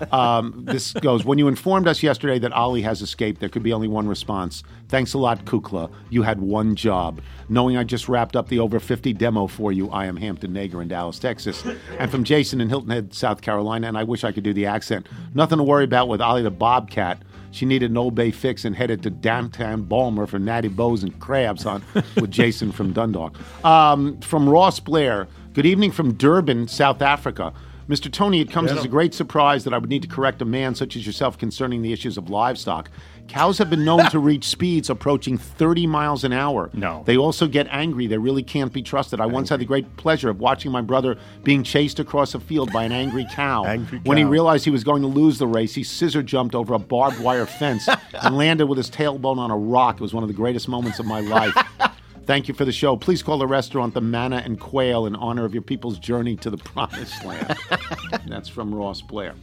This goes, when you informed us yesterday that Ollie has escaped, there could be only one response. Thanks a lot, Kukla. You had one job. Knowing I just wrapped up the over 50 demo for you, I am Hampton Nager in Dallas, Texas. And from Jason in Hilton Head, South Carolina, and I wish I could do the accent. Nothing to worry about with Ollie the Bobcat. She needed an Old Bay fix and headed to downtown Balmer for natty bows and crabs on with Jason from Dundalk. From Ross Blair, good evening from Durban, South Africa. Mr. Tony, it comes as a great surprise that I would need to correct a man such as yourself concerning the issues of livestock. Cows have been known to reach speeds approaching 30 miles an hour. No. They also get angry. They really can't be trusted. I once had the great pleasure of watching my brother being chased across a field by an angry cow. When he realized he was going to lose the race, he scissor jumped over a barbed wire fence and landed with his tailbone on a rock. It was one of the greatest moments of my life. Thank you for the show. Please call the restaurant the Manna and Quail in honor of your people's journey to the promised land. That's from Ross Blair.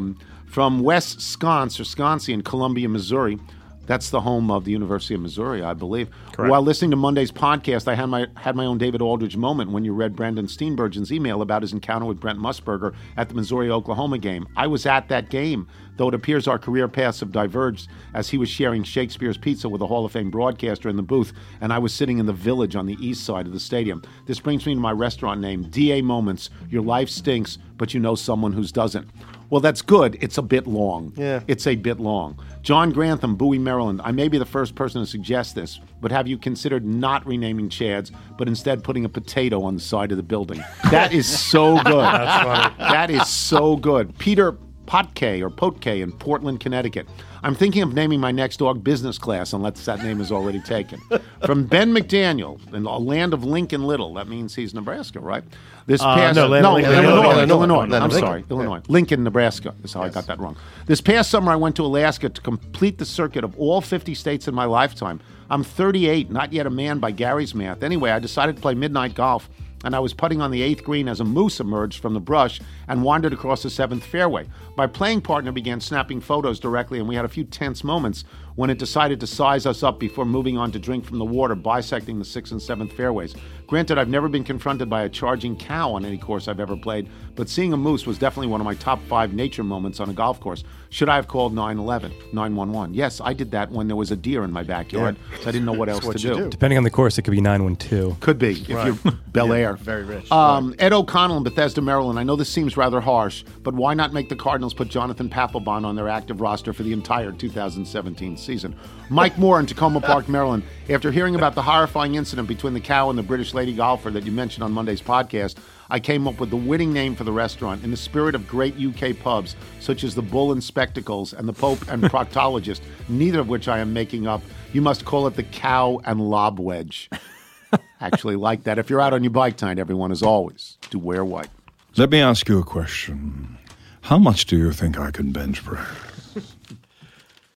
From West Sconce, or Sconce in Columbia, Missouri. That's the home of the University of Missouri, I believe. Correct. While listening to Monday's podcast, I had my own David Aldridge moment when you read Brandon Steenbergen's email about his encounter with Brent Musburger at the Missouri-Oklahoma game. I was at that game, though it appears our career paths have diverged as he was sharing Shakespeare's Pizza with a Hall of Fame broadcaster in the booth, and I was sitting in the Village on the east side of the stadium. This brings me to my restaurant name, DA Moments. Your life stinks, but you know someone who doesn't. Well, that's good. It's a bit long. Yeah. It's a bit long. John Grantham, Bowie, Maryland. I may be the first person to suggest this, but have you considered not renaming Chad's, but instead putting a potato on the side of the building? That is so good. That's funny. That is so good. Peter Potke or Potke in Portland, Connecticut. I'm thinking of naming my next dog Business Class, unless that name is already taken. From Ben McDaniel, in the land of Lincoln Little. That means he's Nebraska, right? This past Illinois. I'm sorry, Illinois. Lincoln, Nebraska is how I got that wrong. This past summer, I went to Alaska to complete the circuit of all 50 states in my lifetime. I'm 38, not yet a man by Gary's math. Anyway, I decided to play midnight golf, and I was putting on the 8th green as a moose emerged from the brush and wandered across the 7th fairway. My playing partner began snapping photos directly, and we had a few tense moments when it decided to size us up before moving on to drink from the water, bisecting the 6th and 7th fairways. Granted, I've never been confronted by a charging cow on any course I've ever played, but seeing a moose was definitely one of my top 5 nature moments on a golf course. Should I have called 911? Yes, I did that when there was a deer in my backyard, so I didn't know what else to do. Depending on the course, it could be 912. Could be, if you're Bel Air. Very rich. Ed O'Connell in Bethesda, Maryland. I know this seems rather harsh, but why not make the Cardinals put Jonathan Papelbon on their active roster for the entire 2017 season? Mike Moore in Tacoma Park, Maryland. After hearing about the horrifying incident between the cow and the British lady golfer that you mentioned on Monday's podcast, I came up with the winning name for the restaurant in the spirit of great UK pubs, such as the Bull and Spectacles and the Pope and Proctologist, neither of which I am making up. You must call it the Cow and Lob Wedge. Actually like that. If you're out on your bike tonight, everyone, as always, do wear white. Let me ask you a question. How much do you think I can bench press?